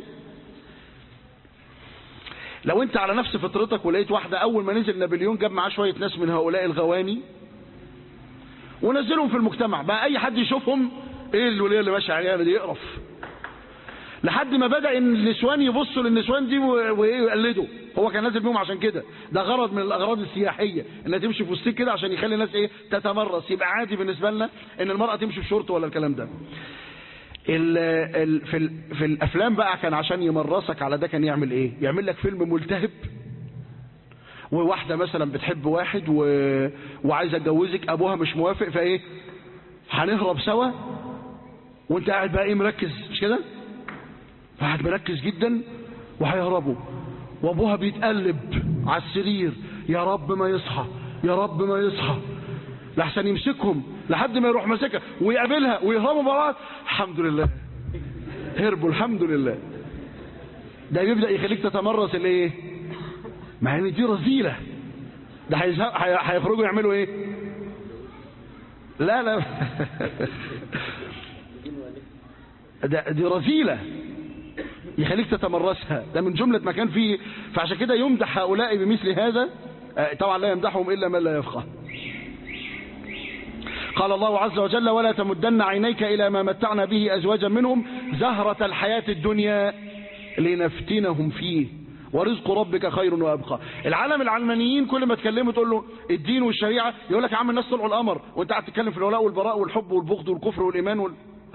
لو انت على نفس فطرتك ولقيت واحدة اول ما نزل نابليون جاب معاه شوية ناس من هؤلاء الغواني ونزلهم في المجتمع، بقى اي حد يشوفهم ايه الولية اللي ماشي عليها دي يقرف، لحد ما بدأ النسوان يبصوا للنسوان دي ويقلدوا. هو كان نازل بيهم عشان كده، ده غرض من الاغراض السياحية انها تمشي في وسطك كده عشان يخلي الناس ايه تتمرس، يبقى عادي بالنسبة لنا ان المرأة تمشي في شورت ولا الكلام ده. ال ال في, ال في الافلام بقى كان عشان يمرسك على ده كان يعمل ايه؟ يعمل لك فيلم ملتهب وواحدة مثلا بتحب واحد و... وعايزة اتجوزك، ابوها مش موافق، فايه هنهرب سوا وانت قاعد بقى ايه مركز، مش كده؟ قاعد مركز جدا وهيهربوا وابوها بيتقلب على السرير، يا رب ما يصحى يا رب ما يصحى لحسن يمسكهم لحد ما يروح ماسكها ويقابلها ويهربوا مع بعض. الحمد لله هربوا الحمد لله. ده يبدأ يخليك تتمرس الايه؟ مع ان دي رذيلة، ده هيخرجوا يعملوا ايه؟ لا لا ده دي رذيلة يخليك تتمرسها، ده من جملة ما كان فيه. فعشان كده يمدح هؤلاء بمثل هذا، طبعا لا يمدحهم إلا من لا يفقه. قال الله عز وجل ولا تمدن عينيك إلى ما متعنا به أزواجا منهم زهرة الحياة الدنيا لنفتنهم فيه ورزق ربك خير وأبقى. العالم العلمانيين كل ما تكلموا تقول له الدين والشريعة يقول لك يا عم الناس طلعوا القمر وانت قاعد تتكلم في الولاء والبراء والحب والبغض والكفر والإيمان وال...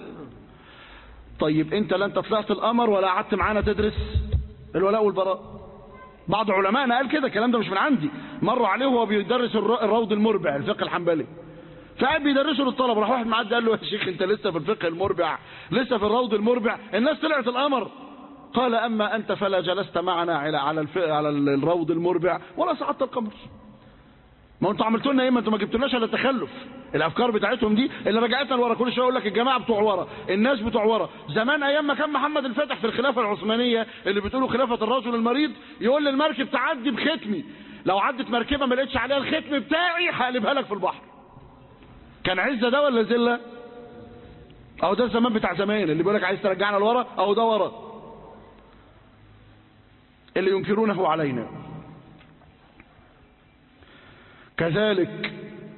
طيب انت لا انت طلعت القمر ولا قعدت معانا تدرس الولاء والبراء. بعض علمائنا قال كده، الكلام ده مش من عندي، مروا عليه وهو بيدرس الروض المربع الفقه الحنبلي، فقعد بيدرسوا للطلبه، راح واحد معدي قال له يا شيخ انت لسه في الفقه المربع، لسه في الروض المربع، الناس طلعت القمر. قال اما انت فلا جلست معنا على على على الروض المربع ولا صعدت القمر. ما انتوا عملتوا لنا ايه؟ ما انتوا ما جبتولناش الا تخلف. الافكار بتاعتهم دي اللي رجعتنا لورا، كل شويه يقول لك الجماعه بتوع ورا، الناس بتوع ورا. زمان ايام ما كان محمد الفاتح في الخلافه العثمانيه اللي بتقولوا خلافه الرجل المريض، يقول للمركب تعدي بختمي، لو عدت مركبه ما لقيتش عليها الختم بتاعي هقلبها لك في البحر. كان عزه ده ولا ذله؟ اهو ده الزمان بتاع زمان اللي بيقول لك عايز ترجعنا لورا، اهو ده ورا اللي ينكرونه علينا. كذلك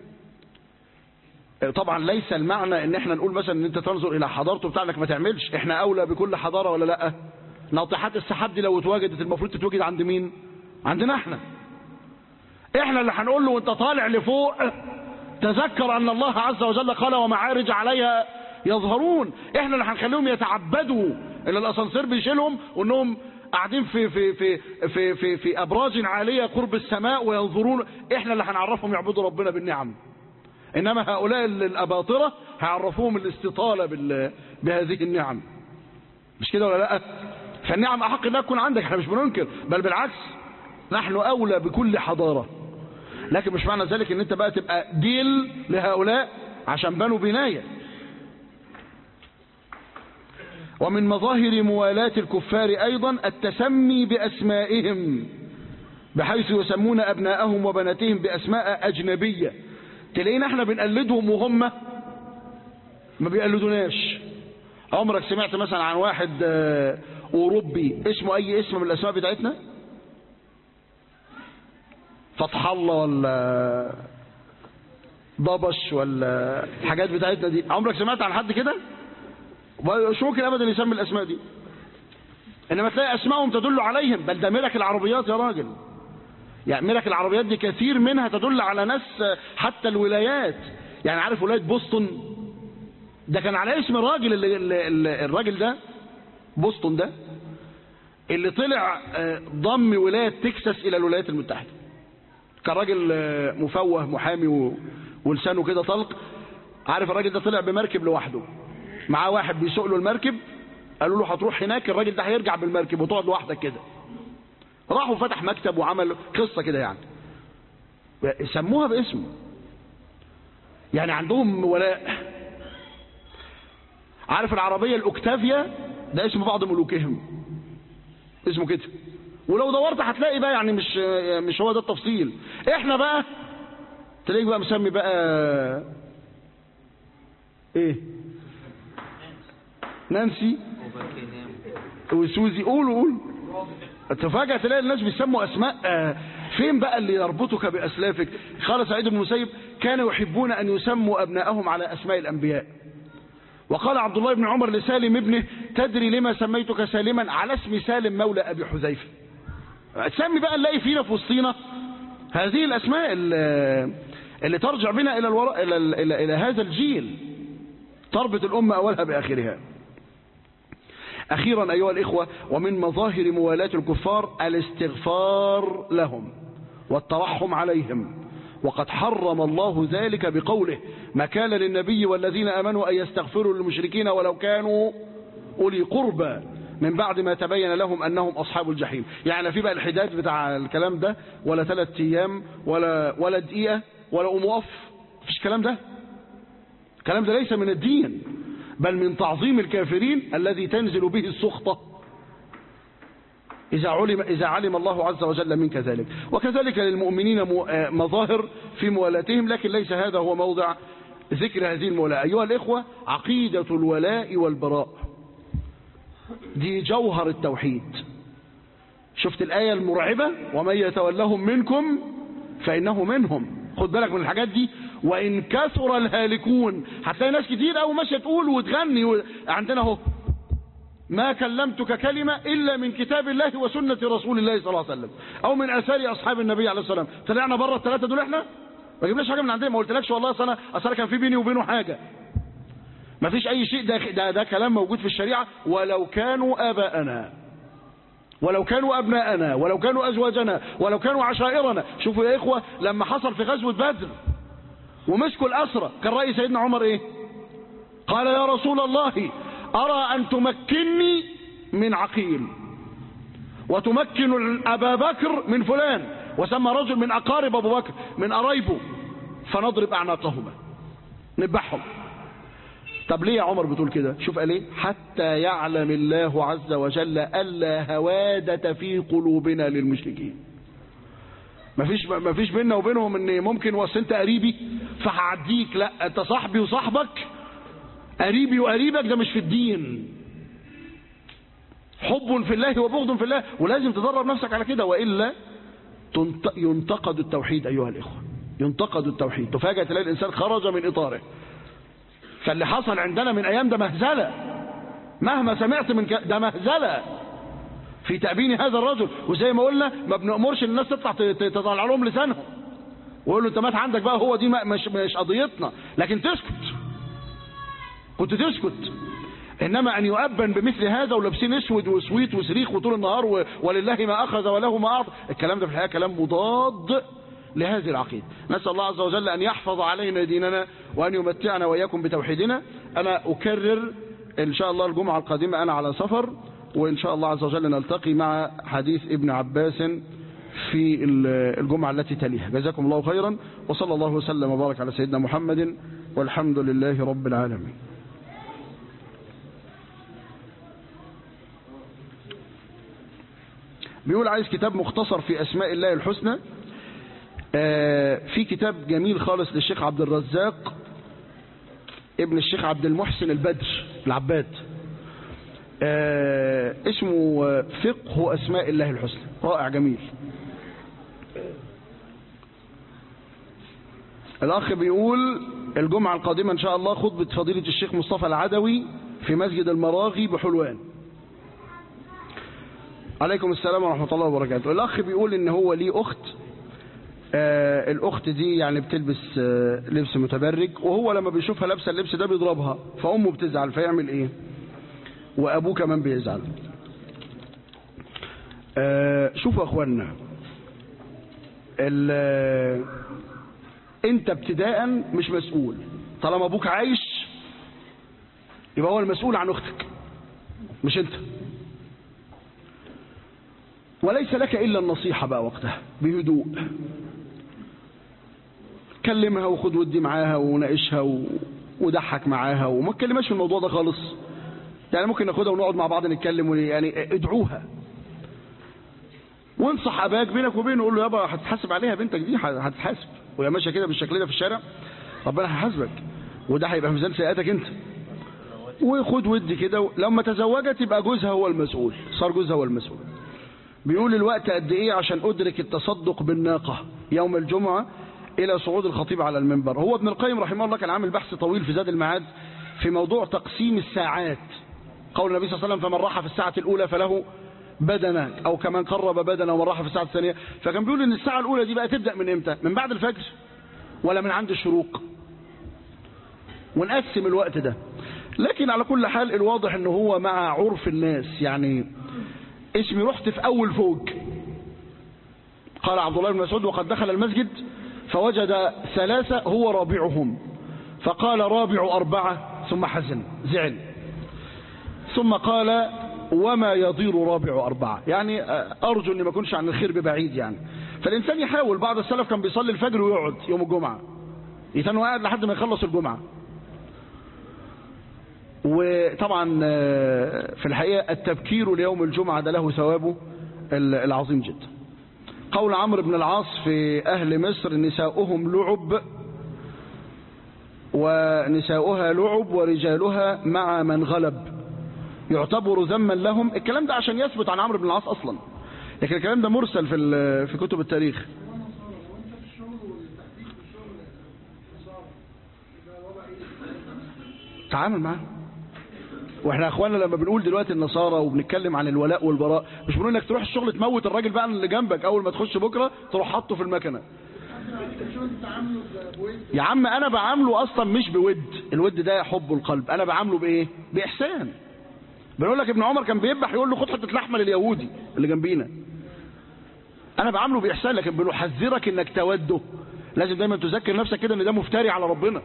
طبعا ليس المعنى ان احنا نقول مثلا ان انت تنظر الى حضارته بتاعك ما تعملش، احنا اولى بكل حضاره ولا لا؟ ناطحات السحاب دي لو اتوجدت المفروض تتوجد عند مين؟ عندنا احنا. احنا اللي هنقول له وانت طالع لفوق تذكر ان الله عز وجل قال ومعارج عليها يظهرون. احنا اللي هنخليهم يتعبدوا ان الاسانسير بيشيلهم وانهم قاعدين في في في في في في ابراج عاليه قرب السماء وينظرون. احنا اللي هنعرفهم يعبدوا ربنا بالنعم. إنما هؤلاء الأباطرة هيعرفوهم الاستطالة بهذه النعم، مش كده ولا لا؟ فالنعم أحق أنها تكون عندك، احنا مش بننكر، بل بالعكس نحن أولى بكل حضارة، لكن مش معنى ذلك ان انت بقى تبقى ديل لهؤلاء عشان بنوا بناية. ومن مظاهر موالاة الكفار أيضا التسمي بأسمائهم، بحيث يسمون أبناءهم وبناتهم بأسماء أجنبية، تلاقينا احنا بنقلدهم وهم ما بيقلدوناش. عمرك سمعت مثلا عن واحد أوروبي اسمه أي اسم من الأسماء بتاعتنا؟ فتح الله ولا ضبش ولا الحاجات بتاعتنا دي، عمرك سمعت عن حد كده؟ مش ممكن ابدا يسمي الاسماء دي، انما تلاقي اسمائهم تدل عليهم، بل ده ملك العربيات يا راجل. يعني ملك العربيات دي كثير منها تدل على ناس، حتى الولايات. يعني عارف ولاية بوسطن ده كان على اسم الراجل اللي, اللي الراجل ده بوسطن ده اللي طلع ضم ولاية تكساس الى الولايات المتحدة. كان راجل مفوه محامي ولسانه كده طلق. عارف الراجل ده طلع بمركب لوحده، معاه واحد بيسوق له المركب، قالوا له هتروح هناك الراجل ده هيرجع بالمركب وتقعد لوحدك كده. راحوا فتح مكتب وعمل قصة كده، يعني سموها باسمه. يعني عندهم ولاء. عارف العربية الأوكتافيا ده اسم بعض ملوكهم، اسمه كده، ولو دورت هتلاقي بقى يعني مش مش هو ده التفصيل. احنا بقى تلاقيك بقى مسمي بقى ايه، نانسي وسوزي، قولوا قولوا. تفاجأ تلاقي الناس بيسموا اسماء. فين بقى اللي يربطك باسلافك؟ قال سعيد بن المسيب كانوا يحبون ان يسموا ابنائهم على اسماء الانبياء. وقال عبد الله بن عمر لسالم ابنه تدري لما سميتك سالما؟ على اسم سالم مولى ابي حذيفه. تسمي بقى نلاقي فينا في وسطينا هذه الاسماء اللي, اللي ترجع بنا الى الوراء، الى, إلى, إلى, الى هذا الجيل، تربط الامه اولها باخرها. أخيرا أيها الإخوة، ومن مظاهر موالاة الكفار الاستغفار لهم والترحم عليهم، وقد حرم الله ذلك بقوله ما كان للنبي والذين آمنوا أن يستغفروا للمشركين ولو كانوا أولي قربى من بعد ما تبين لهم أنهم أصحاب الجحيم. يعني في بقى الحداد بتاع الكلام ده، ولا ثلاث أيام ولا ولا دقيقة ولا قوم وقف، مفيش الكلام ده. الكلام ده ليس من الدين، بل من تعظيم الكافرين الذي تنزل به السخطة إذا علم, إذا علم الله عز وجل منك ذلك. وكذلك للمؤمنين مظاهر في موالاتهم، لكن ليس هذا هو موضع ذكر هذه المولاة. أيها الإخوة، عقيدة الولاء والبراء دي جوهر التوحيد. شفت الآية المرعبة ومن يتولهم منكم فإنه منهم. خد بالك من الحاجات دي. وإن كثر الهالكون، هتلاقي ناس كتير أو ماشية تقول وتغني و... عندنا اهو ما كلمتك كلمة إلا من كتاب الله وسنة رسول الله صلى الله عليه وسلم أو من آثار أصحاب النبي عليه الصلاة والسلام. طلعنا بره الثلاثة دول احنا ما جبناش حاجة من عندنا. ما قلتلكش والله أصل أنا أصل كان في بيني وبينه حاجة، ما فيش أي شيء. ده, ده, ده كلام موجود في الشريعة. ولو كانوا آباءنا ولو كانوا أبناءنا ولو كانوا أزواجنا ولو كانوا عشائرنا. شوفوا يا إخوة، لما حصل في غزوة بدر ومسكوا الأسرى، كان رأي سيدنا عمر إيه؟ قال يا رسول الله أرى أن تمكنني من عقيل وتمكن أبا بكر من فلان، وسمى رجل من أقارب أبو بكر من قرايبه، فنضرب أعناقهما نذبحهم. طب ليه يا عمر بتقول كده؟ شوف قال ايه؟ حتى يعلم الله عز وجل ألا هوادة في قلوبنا للمشركين. مفيش مفيش بيننا وبينهم ان ممكن وصل انت قريبي فهعديك، لا انت صاحبي وصاحبك، قريبي وقريبك، ده مش في الدين. حب في الله وبغض في الله، ولازم تدرب نفسك على كده، والا ينتقد التوحيد. ايها الاخوه، ينتقد التوحيد. تفاجأ تلاقي الانسان خرج من اطاره. فاللي حصل عندنا من ايام ده مهزله، مهما سمعت من ك... ده مهزله في تأبين هذا الرجل. وزي ما قلنا ما بنأمرش الناس تطلع تطلع لهم لسانهم ويقول له انت مات عندك بقى، هو دي مش مش قضيتنا، لكن تسكت، كنت تسكت. انما ان يؤبن بمثل هذا ولابسين اسود وسويت وصريخ وطول النهار و... ولله ما اخذ وله ما اعطى، الكلام ده في الحقيقه كلام مضاد لهذه العقيدة. نسأل الله عز وجل أن يحفظ علينا ديننا وأن يمتعنا وإياكم بتوحيدنا. أنا أكرر إن شاء الله الجمعة القادمة أنا على سفر، وإن شاء الله عز وجل نلتقي مع حديث ابن عباس في الجمعة التي تليها. جزاكم الله خيرا، وصلى الله وسلم وبارك على سيدنا محمد، والحمد لله رب العالمين. بيقول عايز كتاب مختصر في أسماء الله الحسنى. آه في كتاب جميل خالص للشيخ عبد الرزاق ابن الشيخ عبد المحسن البدر العباد، آه اسمه فقه أسماء الله الحسنى، رائع جميل. الأخ بيقول الجمعة القادمة إن شاء الله خطبة فضيلة الشيخ مصطفى العدوي في مسجد المراغي بحلوان. عليكم السلام ورحمة الله وبركاته. الأخ بيقول إن هو ليه أخت، آه الأخت دي يعني بتلبس آه لبس متبرج، وهو لما بيشوفها لابسة اللبس ده بيضربها، فأمه بتزعل، فيعمل إيه؟ وأبوه كمان بيزعل. آه شوفوا يا أخوانا، أنت ابتداء مش مسؤول، طالما أبوك عايش يبقى هو المسؤول عن أختك مش أنت، وليس لك إلا النصيحة بقى وقتها بهدوء، كلمها وخد ودي معاها وناقشها وضحك معاها، وما تكلمش في الموضوع ده خالص. يعني ممكن ناخدها ونقعد مع بعض نتكلم، يعني ادعوها وانصح أباك بينك وبينه، قول له يابا هتتحاسب عليها بنتك دي، هتتحاسب، ويا ماشيه كده بالشكل ده في الشارع ربنا هيحاسبك، وده هيبقى في ميزان سيئاتك انت. وخد ودي كده، لما تزوجت يبقى جوزها هو المسؤول، صار جوزها هو المسؤول. بيقول الوقت قد ايه عشان ادرك التصدق بالناقة يوم الجمعة الى صعود الخطيب على المنبر؟ هو ابن القيم رحمه الله كان عامل بحث طويل في زاد المعاد في موضوع تقسيم الساعات. قول النبي صلى الله عليه وسلم فمن راح في الساعة الاولى فله بدنة، او كمان قرب بدنة ومن راح في الساعة الثانية. فكان بيقول ان الساعة الاولى دي بقى تبدأ من امتى؟ من بعد الفجر ولا من عند الشروق؟ ونقسم الوقت ده. لكن على كل حال الواضح ان هو مع عرف الناس، يعني اسمي رحت في أول فوج. قال عبد الله بن مسعود وقد دخل المسجد فوجد ثلاثة هو رابعهم، فقال رابع أربعة ثم حزن زعل، ثم قال وما يضير رابع أربعة، يعني أرجو أن ما يكونش عن الخير ببعيد. يعني فالإنسان يحاول. بعض السلف كان بيصلي الفجر ويقعد يوم الجمعة، يتنوا قاعد لحد ما يخلص الجمعة. وطبعا في الحقيقة التبكير ليوم الجمعة ده له ثوابه العظيم جدا. قول عمرو بن العاص في أهل مصر نساؤهم لعب ونساؤها لعب ورجالها مع من غلب يعتبر ذما لهم. الكلام ده عشان يثبت عن عمرو بن العاص أصلا، لكن الكلام ده مرسل في في كتب التاريخ. تعامل معاه. واحنا اخواننا لما بنقول دلوقتي النصارى وبنتكلم عن الولاء والبراء، مش بنقول انك تروح الشغل تموت الراجل بقى اللي جنبك اول ما تخش بكره تروح حاطه في المكنه. يا عم انا بعامله اصلا مش بود، الود ده حب القلب، انا بعامله بايه؟ باحسان. بنقول لك ابن عمر كان بيذبح يقول له خد حته لحمه لليهودي اللي جنبينا. انا بعامله باحسان، لكن بنحذرك انك توده. لازم دايما تذكر نفسك كده ان ده مفتري على ربنا،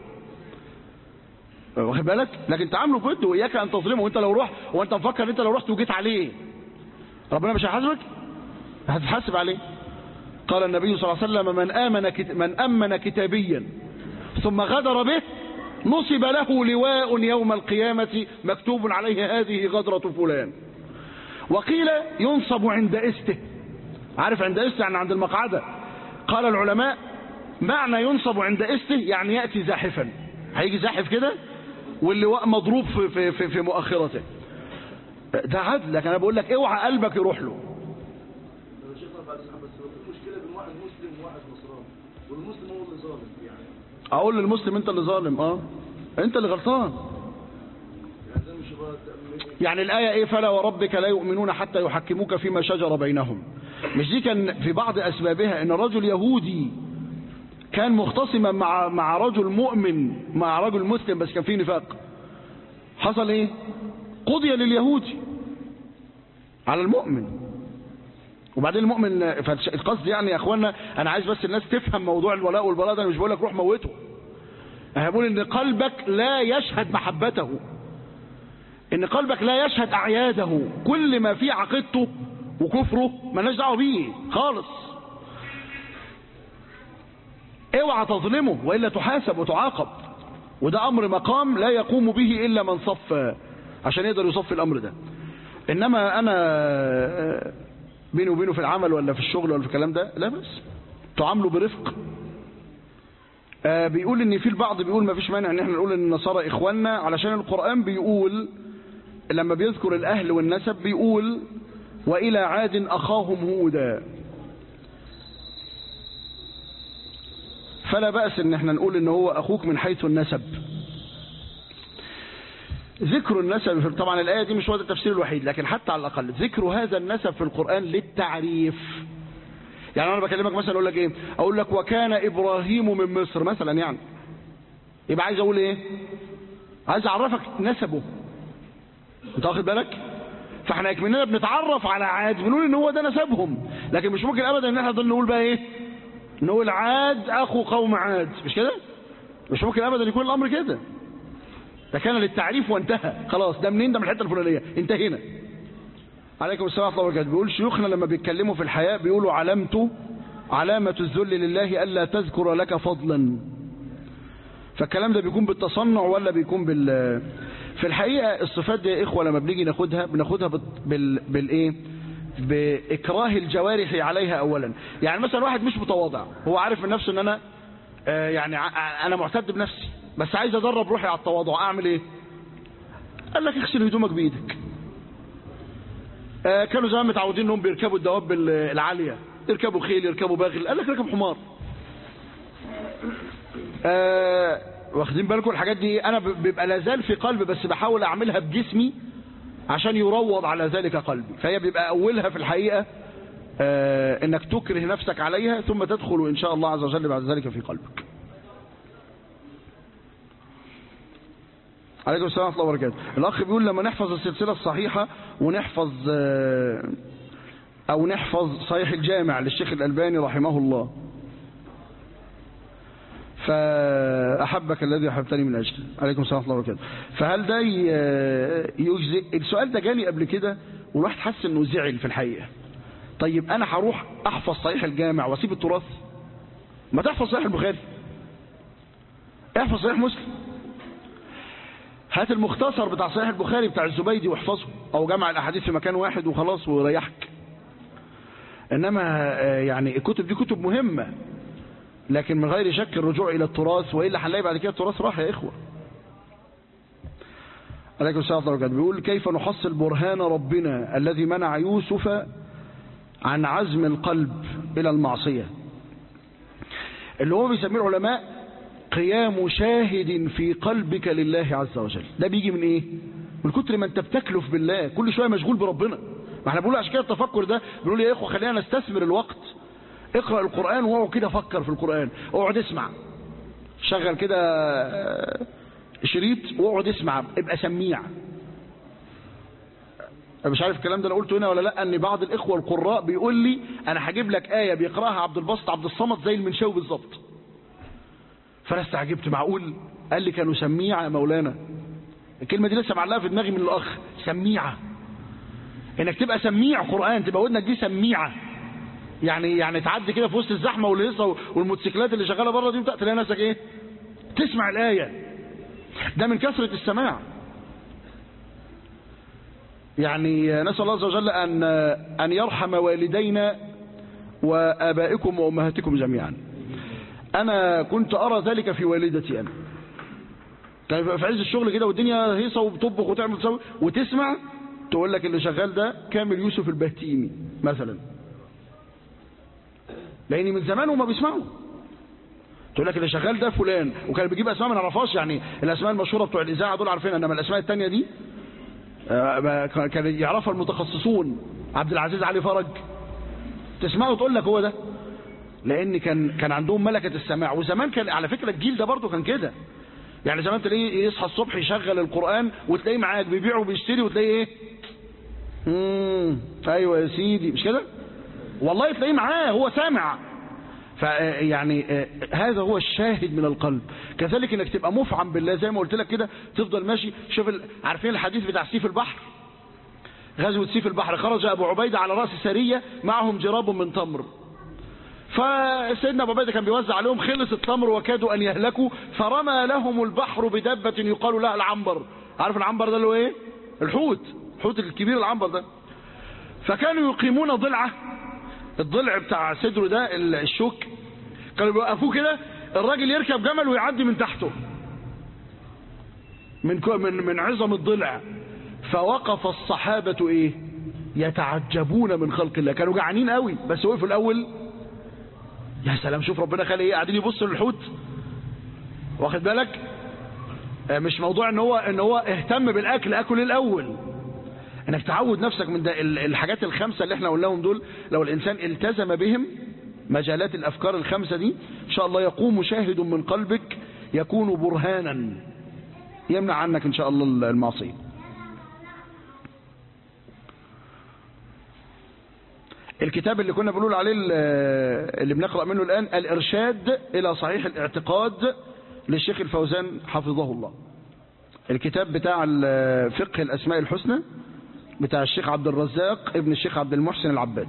واخد بالك؟ لكن تعامله بود، واياك ان تظلمه. وانت لو رحت وانت مفكر ان انت لو رحت وجيت عليه ربنا مش هيحاسبك؟ هتتحاسب عليه. قال النبي صلى الله عليه وسلم من امن كت... من امن كتابيا ثم غدر به نصب له لواء يوم القيامة مكتوب عليه هذه غدرة فلان. وقيل ينصب عند استه. عارف عند استه يعني عند المقعدة. قال العلماء معنى ينصب عند استه يعني يأتي زاحفا، هيجي زاحف كده واللواء مضروب في, في, في مؤخرته. ده عدل. لكن انا بقول لك اوعى قلبك يروح له. اقول للمسلم انت اللي ظالم، اه انت اللي غلطان. يعني الآية ايه؟ فلا وربك لا يؤمنون حتى يحكموك فيما شجر بينهم. مش دي كان في بعض اسبابها ان رجل يهودي كان مختصما مع مع رجل مؤمن مع رجل مسلم بس كان فيه نفاق. حصل ايه؟ قضي لليهودي على المؤمن. وبعدين المؤمن، فالقصد يعني يا اخوانا انا عايز بس الناس تفهم موضوع الولاء والبراء ده. انا مش بقول لك روح موته، انا بقول ان قلبك لا يشهد محبته، ان قلبك لا يشهد اعياده، كل ما فيه عقيدته وكفره مالناش دعوه بيه خالص. اوعى تظلمه والا تحاسب وتعاقب، وده امر مقام لا يقوم به الا من صف عشان يقدر يصفي الامر ده. انما انا بيني وبينه في العمل ولا في الشغل ولا في الكلام ده لا، بس تعامله برفق. آه بيقول ان في البعض بيقول ما فيش مانع ان احنا نقول ان النصارى اخواننا، علشان القرآن بيقول لما بيذكر الاهل والنسب بيقول والى عاد اخاهم هودا، فلا بأس ان احنا نقول ان هو اخوك من حيث النسب. ذكر النسب طبعا الآية دي مش هو ده التفسير الوحيد، لكن حتى على الأقل ذكر هذا النسب في القرآن للتعريف. يعني أنا بكلمك مثلا أقول لك إيه، أقول لك وكان إبراهيم من مصر مثلا، يعني يبقى عايز أقول إيه، عايز أعرفك نسبه، أنت واخد بالك؟ فإحنا اكملنا بنتعرف على عاد بنقول إن هو ده نسبهم، لكن مش ممكن أبدا إن إحنا نضل نقول بقى إيه، نقول عاد أخو قوم عاد، مش كده؟ مش ممكن أبدا يكون الأمر كده. ده كان للتعريف وانتهى خلاص. ده منين؟ ده من الحته الفلانيه، انتهينا. عليكم السلام ورحمه الله وبركاته. بيقول شيوخنا لما بيتكلموا في الحياء بيقولوا علامته علامه الذل لله الا تذكر لك فضلا. فالكلام ده بيكون بالتصنع ولا بيكون بال في الحقيقه الصفات دي يا اخوه لما بنيجي ناخدها بناخدها بال بالايه باكراه الجوارح عليها اولا. يعني مثلا واحد مش متواضع، هو عارف من نفسه ان انا آه يعني انا معتد بنفسي بس عايز ادرب روحي على التواضع، اعمل ايه؟ قال لك اغسل هدومك بايدك. آه كانوا زمان متعودين انهم بيركبوا الدواب العاليه، يركبوا خيل يركبوا باغل، قال لك ركب حمار. آه واخدين بالكم الحاجات دي انا بيبقى لازال في قلبي بس بحاول اعملها بجسمي عشان يروض على ذلك قلبي. فهي بيبقى اولها في الحقيقه آه انك تكره نفسك عليها ثم تدخل ان شاء الله عز وجل بعد ذلك في قلبك. عليكم السلام ورحمة الله وبركاته. الأخ بيقول لما نحفظ السلسلة الصحيحة ونحفظ أو نحفظ صحيح الجامع للشيخ الألباني رحمه الله، فأحبك الذي أحبتني من أجله. عليكم السلام ورحمة الله وبركاته. فهل ده يجزئ؟ السؤال ده جالي قبل كده والواحد حس إنه زعل في الحقيقة. طيب أنا هروح أحفظ صحيح الجامع وأسيب التراث؟ ما تحفظ صحيح البخاري، احفظ صحيح مسلم، هات المختصر بتاع صحيح البخاري بتاع الزبيدي واحفظه، او جمع الاحاديث في مكان واحد وخلاص وريحك. انما يعني الكتب دي كتب مهمة، لكن من غير شك الرجوع الى التراث، والا هنلاقي بعد كده التراث راح يا اخوة. عليكم السلام ورحمة الله وبركاته. بيقول كيف نحصل برهان ربنا الذي منع يوسف عن عزم القلب الى المعصية، اللي هو بيسميه العلماء قيام شاهد في قلبك لله عز وجل. ده بيجي من ايه؟ من كتر ما انت بتكلف بالله، كل شويه مشغول بربنا. ما احنا بنقول عشان كده التفكر ده بنقول يا اخوه خلينا نستثمر الوقت. اقرا القران واقعد كده فكر في القران، اقعد اسمع، شغل كده شريط واقعد اسمع، ابقى سميع. مش عارف الكلام ده انا قلته هنا ولا لا، ان بعض الاخوه القراء بيقول لي انا هجيب لك ايه بيقراها عبد الباسط عبد الصمد زي المنشاوي بالظبط. فانا استعجبت، معقول؟ قال لي كانوا سميعه يا مولانا. الكلمه دي لسه معلقه في دماغي من الاخ، سميعه. انك تبقى سميع قران، تبقى ودنك دي سميعه. يعني يعني تعدي كده في وسط الزحمه والهيصه والموتوسيكلات اللي شغاله بره دي، تلاقي نفسك ايه؟ تسمع الايه. ده من كثره السماع. يعني نسال الله عز وجل ان ان يرحم والدينا وابائكم وامهاتكم جميعا. أنا كنت أرى ذلك في والدتي. أنا كان في عز الشغل كده والدنيا هيصة وبتطبخ وتعمل تسوي وتسمع، تقول لك اللي شغال ده كامل يوسف البهتيمي مثلا، لأني من زمان وما بيسمعوا. تقول لك اللي شغال ده فلان، وكان بيجيب أسماء ما نعرفهاش. يعني الأسماء المشهورة بتوع الإذاعة دول عارفين، إنما الأسماء التانية دي كان يعرفها المتخصصون. عبد العزيز علي فرج تسمعه تقول لك هو ده، لان كان كان عندهم ملكه السماع. وزمان كان على فكره الجيل ده برضه كان كده. يعني زمان تلاقيه يصحى الصبح يشغل القران وتلاقيه معاك بيبيع وبيشتري، وتلاقيه ايه؟ امم ايوه يا سيدي، مش كده؟ والله تلاقيه معاه هو سامع. فيعني هذا هو الشاهد من القلب. كذلك انك تبقى مفعم بالله زي ما قلت لك كده، تفضل ماشي. شوف عارفين الحديث بتاع سيف البحر، غزوة سيف البحر، خرج ابو عبيدة على رأس سرية معهم جراب من تمر، فسيدنا ابو عبيدة كان بيوزع عليهم، خلص التمر وكادوا ان يهلكوا، فرمى لهم البحر بدبة يقال لها العنبر. عارف العنبر ده اللي هو ايه؟ الحوت، الحوت الكبير العنبر ده. فكانوا يقيمون ضلعه، الضلع بتاع صدره ده الشوك، كانوا بيوقفوه كده، الراجل يركب جمل ويعدي من تحته من من من عظم الضلع. فوقف الصحابة ايه؟ يتعجبون من خلق الله. كانوا جعانين قوي بس وقفوا الاول، يا سلام شوف ربنا خلق ايه، قاعدين يبصوا للحوت. واخد بالك؟ مش موضوع ان هو ان هو اهتم بالاكل، اكل الاول، انك تعود نفسك من ده. الحاجات الخمسه اللي احنا قلناهم دول لو الانسان التزم بهم، مجالات الافكار الخمسه دي، ان شاء الله يقوم شاهد من قلبك يكون برهانا يمنع عنك ان شاء الله المعصيه. الكتاب اللي كنا بنقول عليه اللي بنقرأ منه الآن الإرشاد إلى صحيح الاعتقاد للشيخ الفوزان حفظه الله. الكتاب بتاع فقه الأسماء الحسنى بتاع الشيخ عبد الرزاق ابن الشيخ عبد المحسن العباد.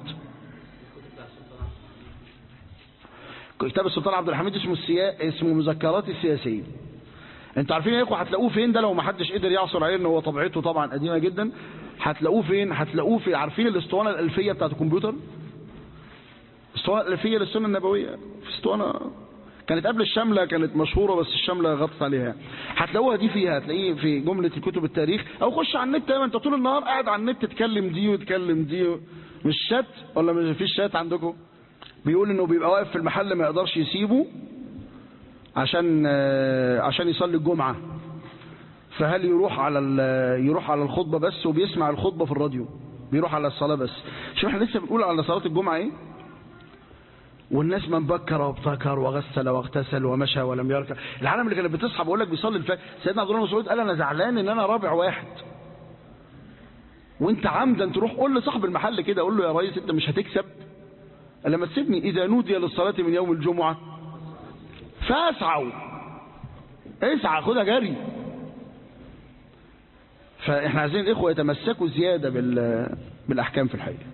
كتاب السلطان عبد الحميد اسمه السيا... اسمه مذكرات السياسية. انتوا عارفين يا اخوة هتلاقوه فين ده لو ما حدش قدر يعصر عليه، ان هو طبعته طبعا قديمة جدا. هتلاقوه فين؟ هتلاقوه في، عارفين الاسطوانة الألفية بتاعت الكمبيوتر؟ الاسطوانة الألفية للسنة النبوية، في اسطوانة كانت قبل الشاملة، كانت مشهورة بس الشاملة غطت عليها. هتلاقوها دي فيها، هتلاقيه في جملة كتب التاريخ، او خش على النت. انت طول النهار قاعد على النت تتكلم دي وتكلم دي و... مش شات ولا مش فيش شات عندكم؟ بيقول انه بيبقى واقف في المحل ما يقدرش يسيبه عشان عشان يصلي الجمعة، فهل يروح على يروح على الخطبة بس وبيسمع الخطبة في الراديو، بيروح على الصلاة بس. شوف احنا لسه بنقول على صلاة الجمعة ايه؟ والناس من بكر وابتكر وغسل واغتسل ومشى ولم يركع. العالم اللي كانت بتصحى بقول لك بيصلي الفجر. سيدنا عبد الله بن مسعود قال انا زعلان ان انا رابع واحد، وانت عمدا تروح قول لصاحب المحل كده، قول له يا ريس انت مش هتكسب لما تسيبني، اذا نودي للصلاة من يوم الجمعة فاسعوا، اسعى خدها جري. فاحنا عايزين الاخوه يتمسكوا زياده بالاحكام في الحقيقه.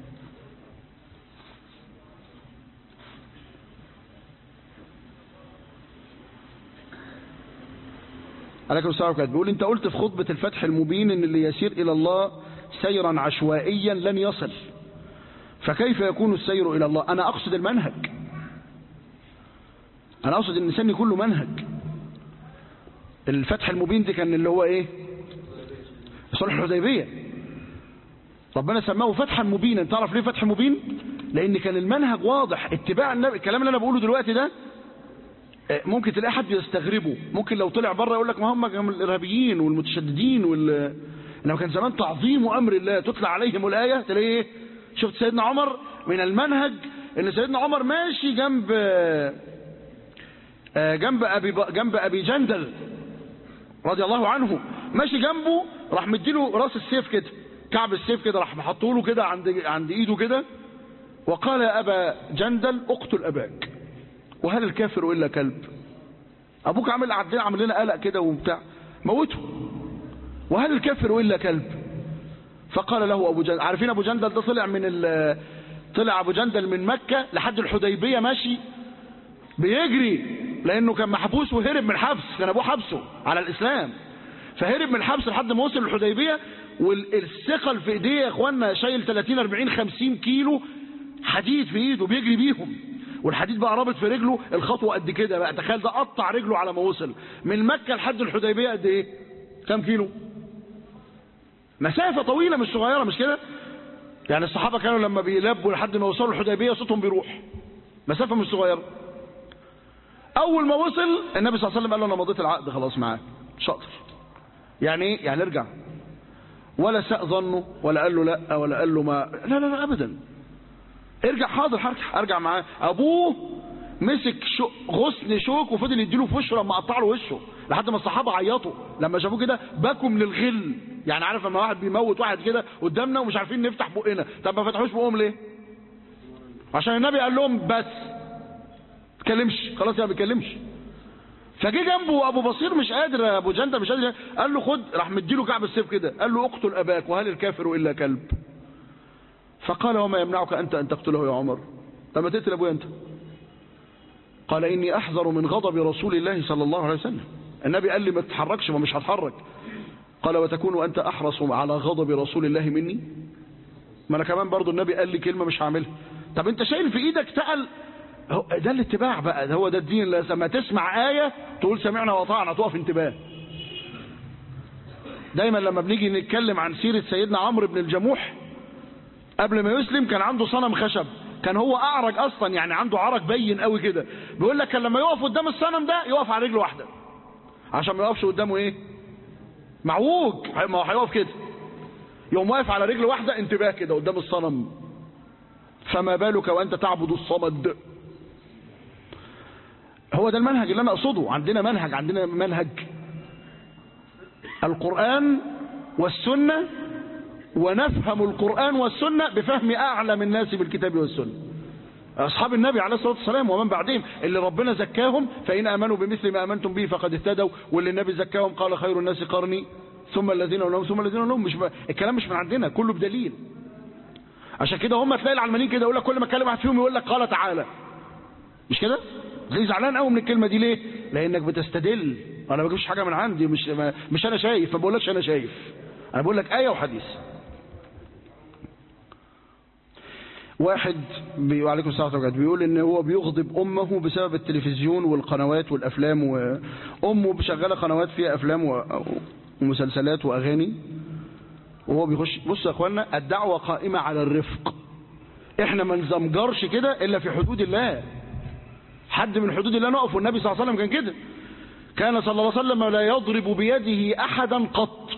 عليكم السلام عليكم. بيقول انت قلت في خطبه الفتح المبين ان اللي يسير الى الله سيرا عشوائيا لن يصل، فكيف يكون السير الى الله؟ انا اقصد المنهج، انا اقصد ان الانسان يكون له منهج. الفتح المبين دي كان اللي هو ايه؟ صلح الحديبية. ربنا سماه فتحا مبينا. تعرف ليه فتح مبين؟ لان كان المنهج واضح، اتباع النبي. الكلام اللي انا بقوله دلوقتي ده ممكن تلاقي حد يستغربه، ممكن لو طلع بره يقول لك ما هم الارهابيين والمتشددين وال انما كان زمان تعظيم امر الله، تطلع عليهم الايه تلاقي ايه؟ شفت سيدنا عمر من المنهج ان سيدنا عمر ماشي جنب جنب ابي جنب ابي جندل رضي الله عنه، ماشي جنبه، راح مديله راس السيف كده، كعب السيف كده، راح محطه له كده عند عند ايده كده، وقال يا ابا جندل اقتل اباك، وهل الكافر الا كلب؟ ابوك عامل عندنا عامل لنا قلق كده وبتاع، موته، وهل الكافر الا كلب؟ فقال له ابو جندل، عارفين ابو جندل ده طلع من ال... طلع ابو جندل من مكه لحد الحديبيه ماشي بيجري، لانه كان محبوس وهرب من الحبس، كان ابوه حبسه على الاسلام، فهرب من الحبس لحد ما وصل الحديبيه، والثقل في ايديه يا اخوانا شايل ثلاثين أربعين خمسين كيلو حديد في ايده بيجري بيهم، والحديد بقى رابط في رجله، الخطوه قد كده بقى، تخيل ده قطع رجله على ما وصل من مكه لحد الحديبيه قد ايه؟ كام كيلو؟ مسافه طويله مش صغيره، مش كده؟ يعني الصحابه كانوا لما بيلبوا لحد ما وصلوا الحديبيه صوتهم بيروح، مسافه مش صغيره. اول ما وصل النبي صلى الله عليه وسلم قال له انا مضيت العقد خلاص معاك، شاطر. يعني ايه؟ يعني ارجع. ولا ساء ظنه ولا قال له لا ولا قال له ما لا لا لا ابدا، ارجع، حاضر هرجع، ارجع معاه. ابوه مسك شو... غصن شوك وفضل يديله في وشه لما قطع له وشه، لحد ما الصحابه عيطوا لما شافوه كده، بكوا من الغل. يعني عارف لما واحد بيموت واحد كده قدامنا ومش عارفين نفتح بقنا، طب ما فتحوش بقهم ليه؟ عشان النبي قال لهم بس تكلمش خلاص يا ما بيتكلمش. فجي جنبه ابو بصير مش قادر، ابو جندل مش قادر، قال له خد، راح مديله كعب السيف كده، قال له اقتل اباك وهل الكافر الا كلب. فقال وما يمنعك انت ان تقتله يا عمر؟ لما تقتل ابويا انت. قال اني احذر من غضب رسول الله صلى الله عليه وسلم. النبي قال لي ما تتحركش، ما مش هتحرك. قال وتكون انت احرص على غضب رسول الله مني؟ ما انا كمان برضو النبي قال لي كلمه مش هعملها. طب انت شايل في ايدك تقل، ده الاتباع بقى، ده هو ده الدين. لما تسمع آية تقول سمعنا وطاعنا، تقف انتباه. دايما لما بنيجي نتكلم عن سيرة سيدنا عمرو بن الجموح قبل ما يسلم كان عنده صنم خشب، كان هو أعرج أصلا، يعني عنده عرج بين قوي كده. بيقول لك كان لما يقف قدام الصنم ده يقف على رجل واحدة عشان ما يقفش قدامه ايه معوج، ما هو هيقف كده، يقوم واقف على رجل واحدة انتباه كده قدام الصنم. فما بالك وأنت تعبد الصمد. هو ده المنهج اللي أنا أقصده. عندنا منهج، عندنا منهج القرآن والسنة، ونفهم القرآن والسنة بفهم أعلم الناس بالكتاب والسنة. أصحاب النبي عليه الصلاة والسلام ومن بعدهم اللي ربنا زكاهم، فإن آمنوا بمثل ما آمنتم به فقد اهتدوا، واللي النبي زكاهم قال خير الناس قرني ثم الذين لهم ثم الذين لهم. مش ب... الكلام مش من عندنا، كله بدليل. عشان كده هم تلاقي العلمانيين كده يقول لك كل ما اتكلم واحد فيهم يقول لك قال تعالى، مش كده؟ زي زعلان قوي من الكلمه دي. ليه؟ لانك بتستدل. انا ما بجيبش حاجه من عندي، مش ما مش انا شايف، ما بقولكش انا شايف، انا بقول لك ايه وحديث. واحد بيقول عليكم السلام عليكم بيقول ان هو بيغضب امه بسبب التلفزيون والقنوات والافلام، وامه بشغاله قنوات فيها افلام ومسلسلات واغاني وهو بيخش. بصوا يا اخوانا، الدعوه قائمه على الرفق. احنا ما نزمجرش كده الا في حدود الله. حد من حدود الله نقف، والنبي صلى الله عليه وسلم كان كده. كان صلى الله عليه وسلم لا يضرب بيده احدا قط.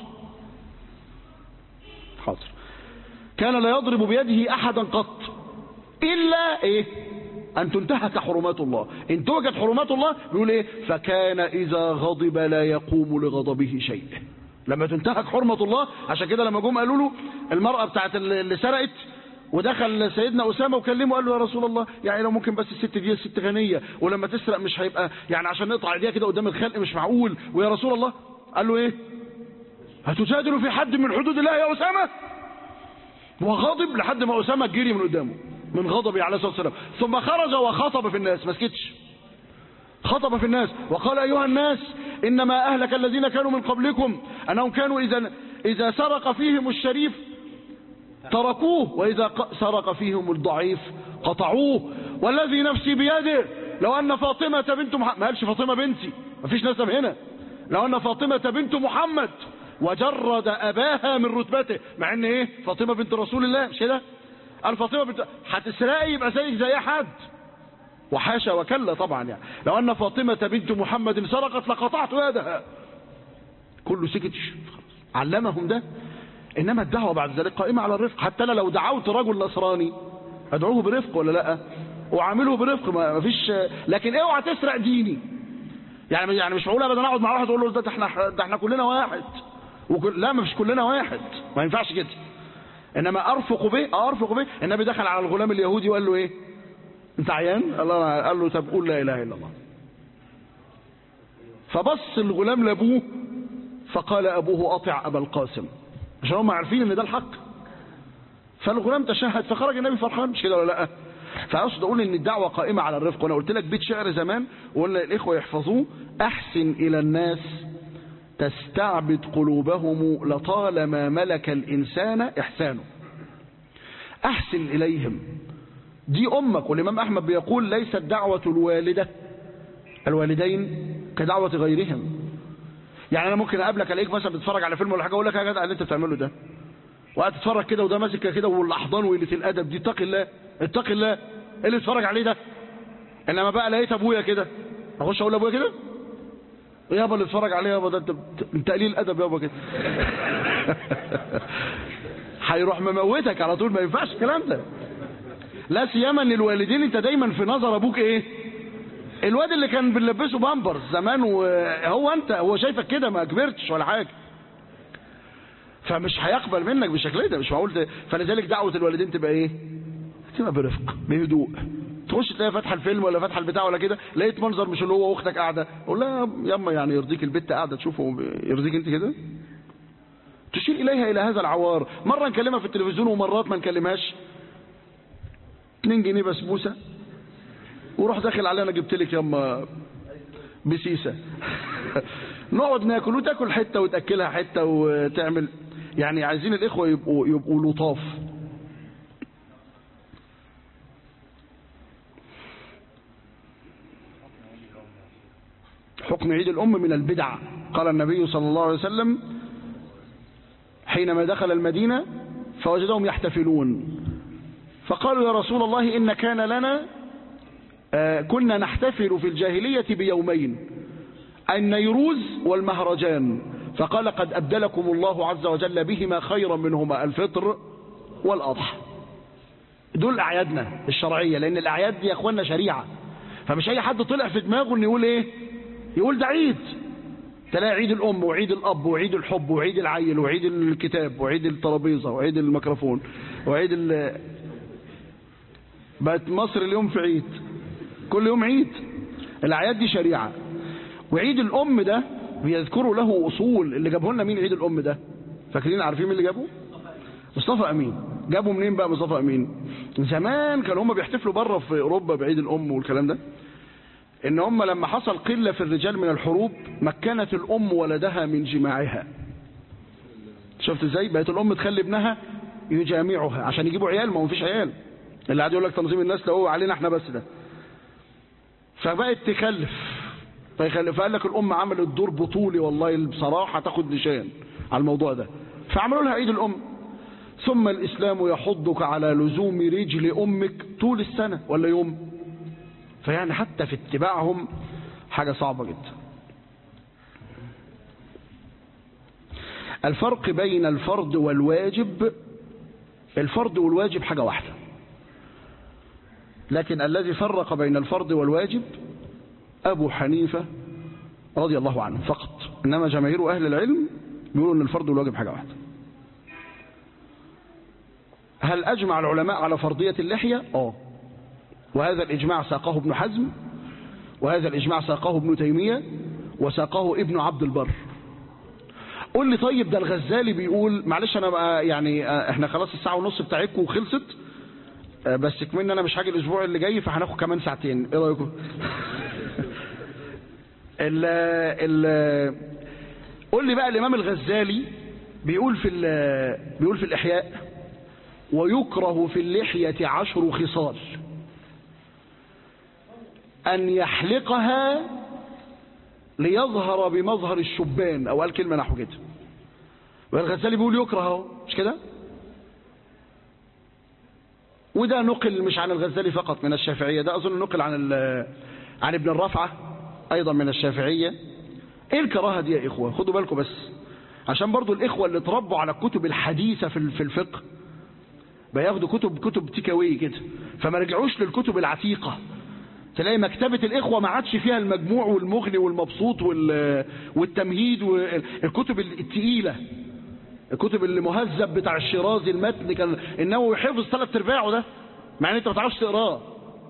حاضر. كان لا يضرب بيده احدا قط الا ايه؟ ان تنتهك حرمات الله. ان انتهكت حرمات الله بيقول ايه؟ فكان اذا غضب لا يقوم لغضبه شيء. لما تنتهك حرمة الله. عشان كده لما جم قالوا له المرأة بتاعت اللي سرقت ودخل سيدنا أسامة وكلمه قال له يا رسول الله يعني لو ممكن بس الست دي الست غنية ولما تسرق مش هيبقى يعني عشان نقطع ايديها كده قدام الخلق مش معقول، ويا رسول الله قال له ايه؟ هتجادل في حد من حدود الله يا أسامة؟ وغضب لحد ما أسامة جري من قدامه من غضبه عليه الصلاة والسلام. ثم خرج وخطب في الناس، ما سكتش، خطب في الناس وقال أيها الناس إنما أهلك الذين كانوا من قبلكم أنهم كانوا إذا إذا سرق فيهم الشريف تركوه وإذا سرق فيهم الضعيف قطعوه، والذي نفسي بيده لو أن فاطمة بنت محمد، ما قالش فاطمة بنتي، ما فيش نسب هنا، لو أن فاطمة بنت محمد وجرد أباها من رتبته، مع إن إيه فاطمة بنت رسول الله مش كده؟ قال فاطمة بنت هتسرقي يبقى زيك زي حد، وحاشا وكلا طبعا. يعني لو أن فاطمة بنت محمد سرقت لقطعت يدها. كله سكت، علمهم ده. إنما الدعوة بعد ذلك قائمة على الرفق. حتى أنا لو دعوت رجل نصراني أدعوه برفق ولا لا؟ وعامله برفق، ما فيش. لكن اوعى تسرق ديني. يعني يعني مش معقول ابدا اقعد مع واحد اقول له ده احنا ده احنا كلنا واحد، وكل لا مش كلنا واحد، ما ينفعش كده. انما ارفق به، ارفق به. النبي دخل على الغلام اليهودي وقال له ايه؟ انت عيان؟ الله قال له طب قول لا اله الا الله. فبص الغلام لابوه فقال ابوه اطع ابا القاسم، عشان هم عارفين ان ده الحق. فالغلام تشهد فخرج النبي فرحان، مش كده ولا لا؟ فاقصد اقول ان الدعوه قائمه على الرفق. وانا قلت لك بيت شعر زمان وقلنا الاخوه يحفظوه: احسن الى الناس تستعبد قلوبهم لطالما ملك الانسان احسانه. احسن اليهم، دي امك. والامام احمد بيقول ليست دعوه الوالده الوالدين كدعوه غيرهم. يعني انا ممكن اقابلك الاقيك مثلا بتتفرج على فيلم ولا حاجه اقول لك يا جدع اللي انت بتعمله ده، وقاعد تتفرج كده وده ماسك كده والاحضان وقله الادب دي، اتق الله اتق الله، ايه اللي بتتفرج عليه ده؟ انما بقى لقيت ابويا كده اخش اقول لابويا كده يابا اللي اتفرج عليه يابا ده انت انت قليل ادب يابا كده. هيروح مموتك على طول، ما ينفعش الكلام ده. لا سيما ان الوالدين انت دايما في نظر ابوك ايه؟ الواد اللي كان بنلبسه بامبرز زمان، وهو انت هو شايفك كده ما كبرتش ولا حاجه، فمش هيقبل منك بالشكل ده، مش معقول. فلذلك دعوه الوالدين تبقى ايه؟ اكتبها برفق بهدوء. تخش تلاقي فاتحه الفيلم ولا فاتحه البتاع ولا كده، لقيت منظر مش اللي هو واختك قاعده، قول لها ياما يعني يرضيك البت قاعده تشوفه يرضيك انت كده؟ تشير اليها الى هذا العوار. مره نكلمها في التلفزيون ومرات ما نكلمهاش. اتنين جنيه بسبوسه وروح داخل عليها انا جبت لك ياما بسيسه. نقعد ناكل وتاكل حته وتاكلها حته وتعمل. يعني عايزين الاخوه يبقوا يبقوا لطاف. حكم عيد الأم من البدع. قال النبي صلى الله عليه وسلم حينما دخل المدينة فوجدهم يحتفلون، فقالوا يا رسول الله إن كان لنا آه كنا نحتفل في الجاهلية بيومين، النيروز والمهرجان، فقال قد أبدلكم الله عز وجل بهما خيرا منهما، الفطر والأضحى. دول أعيادنا الشرعية، لأن الأعياد دي يا أخوانا شريعة، فمش أي حد طلع في دماغه إن يقول إيه، يقول ده عيد. تلاقي عيد الأم وعيد الأب وعيد الحب وعيد العيل وعيد الكتاب وعيد الترابيزة وعيد الميكروفون وعيد ال... بقت مصر اليوم في عيد، كل يوم عيد. الأعياد دي شريعة. وعيد الأم ده بيذكروا له أصول. اللي جابه لنا مين عيد الأم ده؟ فاكرين عارفين مين اللي جابه؟ مصطفى أمين. جابوا منين بقى مصطفى أمين؟ زمان كانوا هم بيحتفلوا بره في أوروبا بعيد الأم والكلام ده، إن هم لما حصل قلة في الرجال من الحروب مكنت الأم ولدها من جماعها. شفت ازاي؟ بقت الأم تخلي ابنها يجامعها عشان يجيبوا عيال، ما هو مفيش عيال. اللي قاعد يقول لك تنظيم الناس ده هو علينا احنا بس ده. فبقت تخلف فيخلف. فقال لك الأم عملت دور بطولي والله بصراحة تاخد نشان على الموضوع ده، فعملوا لها عيد الأم. ثم الإسلام يحضك على لزوم رجل أمك طول السنة ولا يوم. فيعني حتى في اتباعهم حاجة صعبة جدا. الفرق بين الفرض والواجب، الفرض والواجب حاجة واحدة، لكن الذي فرق بين الفرض والواجب أبو حنيفة رضي الله عنه فقط، إنما جماهير أهل العلم بيقولوا أن الفرض والواجب حاجة واحدة. هل أجمع العلماء على فرضية اللحية؟ آه، وهذا الإجماع ساقه ابن حزم، وهذا الإجماع ساقه ابن تيمية، وساقه ابن عبد البر. قول لي طيب ده الغزالي بيقول، معلش أنا بقى يعني احنا خلاص الساعة ونص بتاعتكم وخلصت، بس كمان أنا مش هاجي الأسبوع اللي جاي فهناخد كمان ساعتين، إيه رأيكم؟ ال ال قول لي بقى الإمام الغزالي بيقول في بيقول في الإحياء ويكره في اللحية عشر خصال، أن يحلقها ليظهر بمظهر الشبان، أو قال كلمة نحو كده. والغزالي بيقول يكره، مش كده؟ وده نقل مش عن الغزالي فقط، من الشافعية، ده أظن نقل عن عن ابن الرافعة أيضا من الشافعية. إيه الكراهة دي يا إخوة؟ خدوا بالكم بس، عشان برضو الإخوة اللي تربوا على الكتب الحديثة في الفقه بياخدوا كتب كتب تيكاوي كده، فما رجعوش للكتب العتيقة. تلاقي مكتبة الإخوة ما عادش فيها المجموع والمغني والمبسوط والتمهيد والكتب التقيلة، الكتب اللي مهذب بتاع الشيرازي المتن كان النووي حفظ ثلاث ارباعه ده، مع ان انت ما تعرفش تقراه.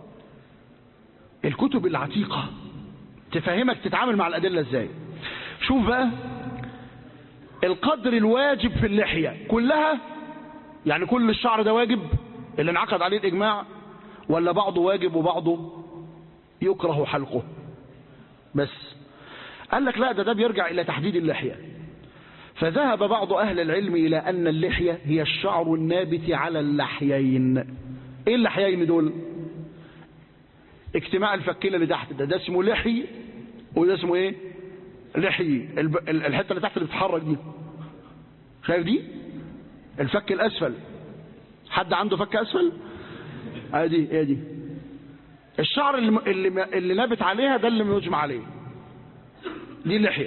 الكتب العتيقة تفهمك تتعامل مع الأدلة ازاي. شوف بقى القدر الواجب في اللحية كلها، يعني كل الشعر ده واجب اللي انعقد عليه الإجماع، ولا بعضه واجب وبعضه يكره حلقه بس؟ قال لك لا، ده ده بيرجع إلى تحديد اللحية. فذهب بعض أهل العلم إلى أن اللحية هي الشعر النابت على اللحيين. إيه اللحيين دول؟ اجتماع الفكين اللي تحت ده، ده اسمه لحي، وده اسمه إيه؟ لحي. الحتة اللي تحت اللي بتتحرك دي، شايف دي؟ الفك الأسفل. حد عنده فك أسفل؟ ادي ايه دي؟ الشعر اللي اللي, اللي نابت عليها ده اللي مجمع عليه، دي اللحية.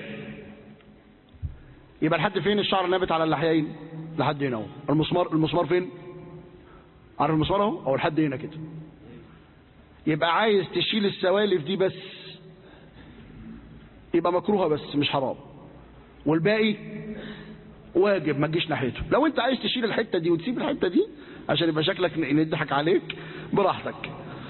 يبقى لحد فين الشعر نابت على اللحيين؟ لحد هنا اهو. المسمار المسمار فين؟ عارف المسمار اهو، او لحد هنا كده. يبقى عايز تشيل السوالف دي بس، يبقى مكروهه بس مش حرام، والباقي واجب ما تجيش ناحيته. لو انت عايز تشيل الحته دي وتسيب الحته دي عشان يبقى شكلك نضحك عليك براحتك.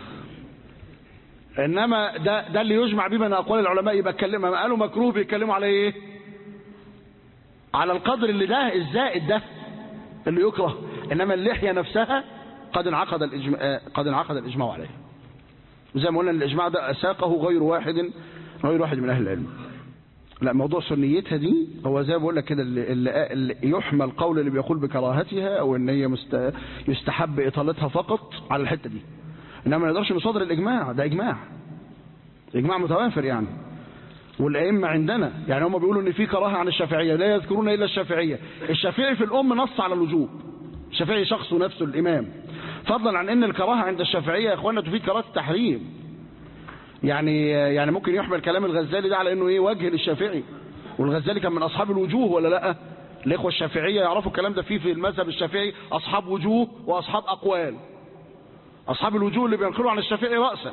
انما ده ده اللي يجمع بيه من اقوال العلماء. يبقى اتكلم ما قالوا مكروه بيتكلموا على ايه؟ على القدر اللي ده الزائد ده اللي يكره. انما اللحيه نفسها قد انعقد الاجماع قد انعقد الاجماع عليها. وزي ما قلنا الاجماع ده اساقه غير واحد غير واحد من اهل العلم. لا موضوع سنيتها دي هو زي ما بقول لك كده اللي, اللي يحمل قول اللي بيقول بكراهتها او ان هي مست... يستحب اطالتها فقط على الحته دي. انما ما نقدرش نصادر الاجماع. ده اجماع اجماع متوافر يعني. والائمه عندنا يعني هم بيقولوا ان في كراهه عن الشافعيه لا يذكرون الا الشافعيه. الشافعي في الام نص على الوجوب. الشافعي شخصه نفسه الامام. فضلا عن ان الكراهه عند الشافعيه يا اخوانا تفيد كراهه التحريم. يعني يعني ممكن يحمل كلام الغزالي ده على انه ايه وجه للشافعي. والغزالي كان من اصحاب الوجوه ولا لا؟ الاخوه الشافعيه يعرفوا الكلام ده. فيه في المذهب الشافعي اصحاب وجوه واصحاب اقوال. اصحاب الوجوه اللي بينقلوا عن الشافعي راسا.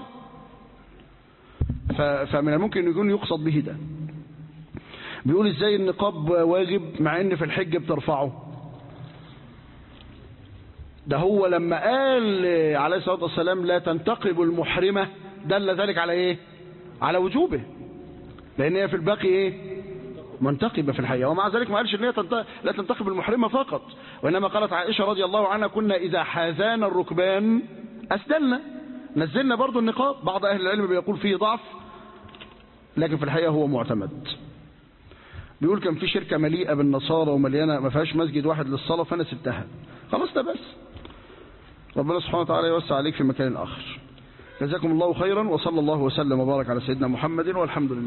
فمن الممكن يكون يقصد به ده. بيقول ازاي النقاب واجب مع ان في الحج بترفعه؟ ده هو لما قال عليه الصلاه والسلام لا تنتقب المحرمه دل ذلك على ايه؟ على وجوبه. لان هي في الباقي ايه؟ منتقبه في الحقيقه. ومع ذلك ما قالش ان هي لا تنتقب المحرمه فقط. وانما قالت عائشه رضي الله عنها كنا اذا حازانا الركبان اسدلنا نزلنا برضو النقاب. بعض اهل العلم بيقول فيه ضعف لكن في الحقيقه هو معتمد. بيقول كان في شركه مليئه بالنصارى ومليانه ما فيهاش مسجد واحد للصلاه فانا سبتها. خلاص ده بس. ربنا سبحانه وتعالى يوسع عليك في مكان اخر. جزاكم الله خيرا وصلى الله وسلم وبارك على سيدنا محمد والحمد لله.